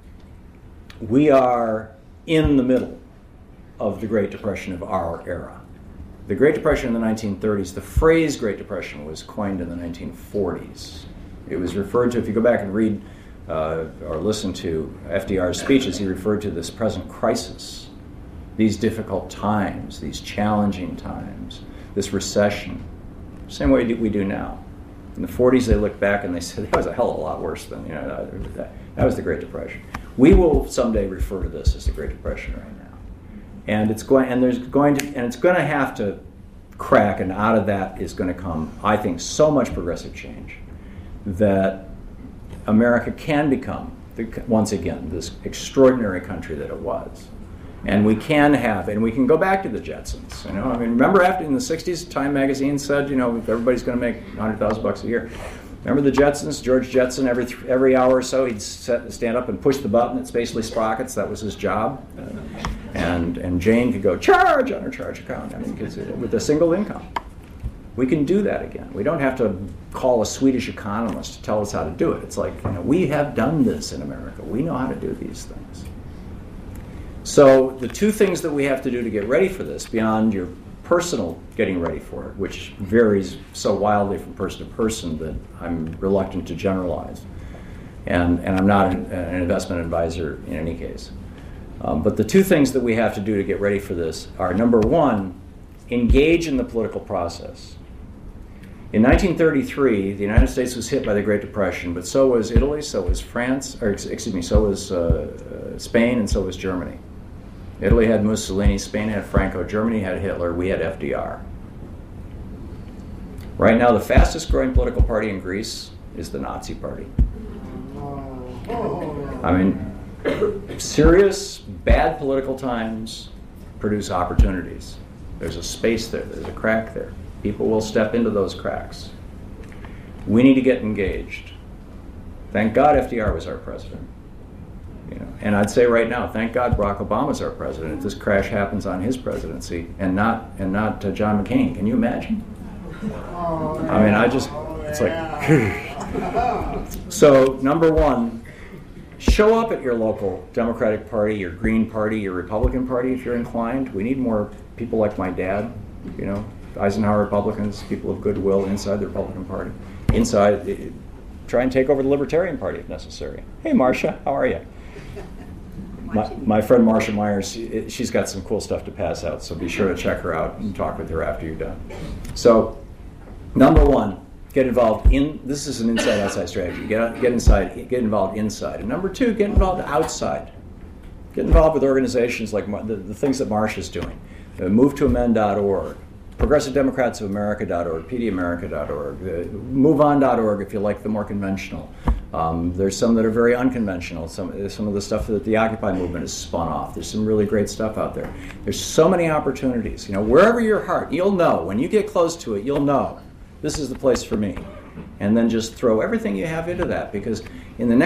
we are in the middle of the Great Depression of our era. The Great Depression in the nineteen thirties, the phrase Great Depression was coined in the nineteen forties. It was referred to, if you go back and read uh, or listen to F D R's speeches, he referred to this present crisis, these difficult times, these challenging times, this recession, same way we do now. In the forties, they looked back and they said, that was a hell of a lot worse than, you know, that, that was the Great Depression. We will someday refer to this as the Great Depression right now. And it's going, and there's going to, and it's going to have to crack, and out of that is going to come, I think, so much progressive change that America can become, the, once again, this extraordinary country that it was. And we can have, and we can go back to the Jetsons. You know, I mean, remember after in the sixties, Time magazine said, you know, everybody's going to make a hundred thousand bucks a year. Remember the Jetsons? George Jetson, every th- every hour or so, he'd set, stand up and push the button at Spacely Sprockets. That was his job. Uh, and and Jane could go, charge on her charge account, I mean, because with a single income. We can do that again. We don't have to call a Swedish economist to tell us how to do it. It's like, you know, we have done this in America. We know how to do these things. So the two things that we have to do to get ready for this, beyond your personal getting ready for it, which varies so wildly from person to person that I'm reluctant to generalize. And, and I'm not an, an investment advisor in any case. Um, but the two things that we have to do to get ready for this are, number one, engage in the political process. In nineteen thirty-three, the United States was hit by the Great Depression, but so was Italy, so was France, or excuse me, so was uh, uh, Spain, and so was Germany. Italy had Mussolini, Spain had Franco, Germany had Hitler, we had F D R. Right now, the fastest growing political party in Greece is the Nazi Party. I mean, serious, bad political times produce opportunities. There's a space there, there's a crack there. People will step into those cracks. We need to get engaged. Thank God F D R was our president. You know, and I'd say right now, thank God Barack Obama's our president. If this crash happens on his presidency, and not and not uh, John McCain, can you imagine? I mean, I just, it's like, so number one, show up at your local Democratic Party, your Green Party, your Republican Party if you're inclined. We need more people like my dad, you know, Eisenhower Republicans, people of goodwill inside the Republican Party. Inside, uh, try and take over the Libertarian Party if necessary. Hey, Marcia, how are you? My, my friend Marcia Myers, she, she's got some cool stuff to pass out, so be sure to check her out and talk with her after you're done. So, number one, get involved in, this is an inside-outside strategy. Get, get inside, get involved inside. And number two, get involved outside. Get involved with organizations like the, the things that Marcia's doing. Uh, move to amend dot org, progressive democrats of america dot org, p d america dot org, uh, move on dot org if you like the more conventional. Um, there's some that are very unconventional. Some some of the stuff that the Occupy movement has spun off. There's some really great stuff out there. There's so many opportunities. You know, wherever your heart, you'll know. When you get close to it, you'll know this is the place for me. And then just throw everything you have into that, because in the next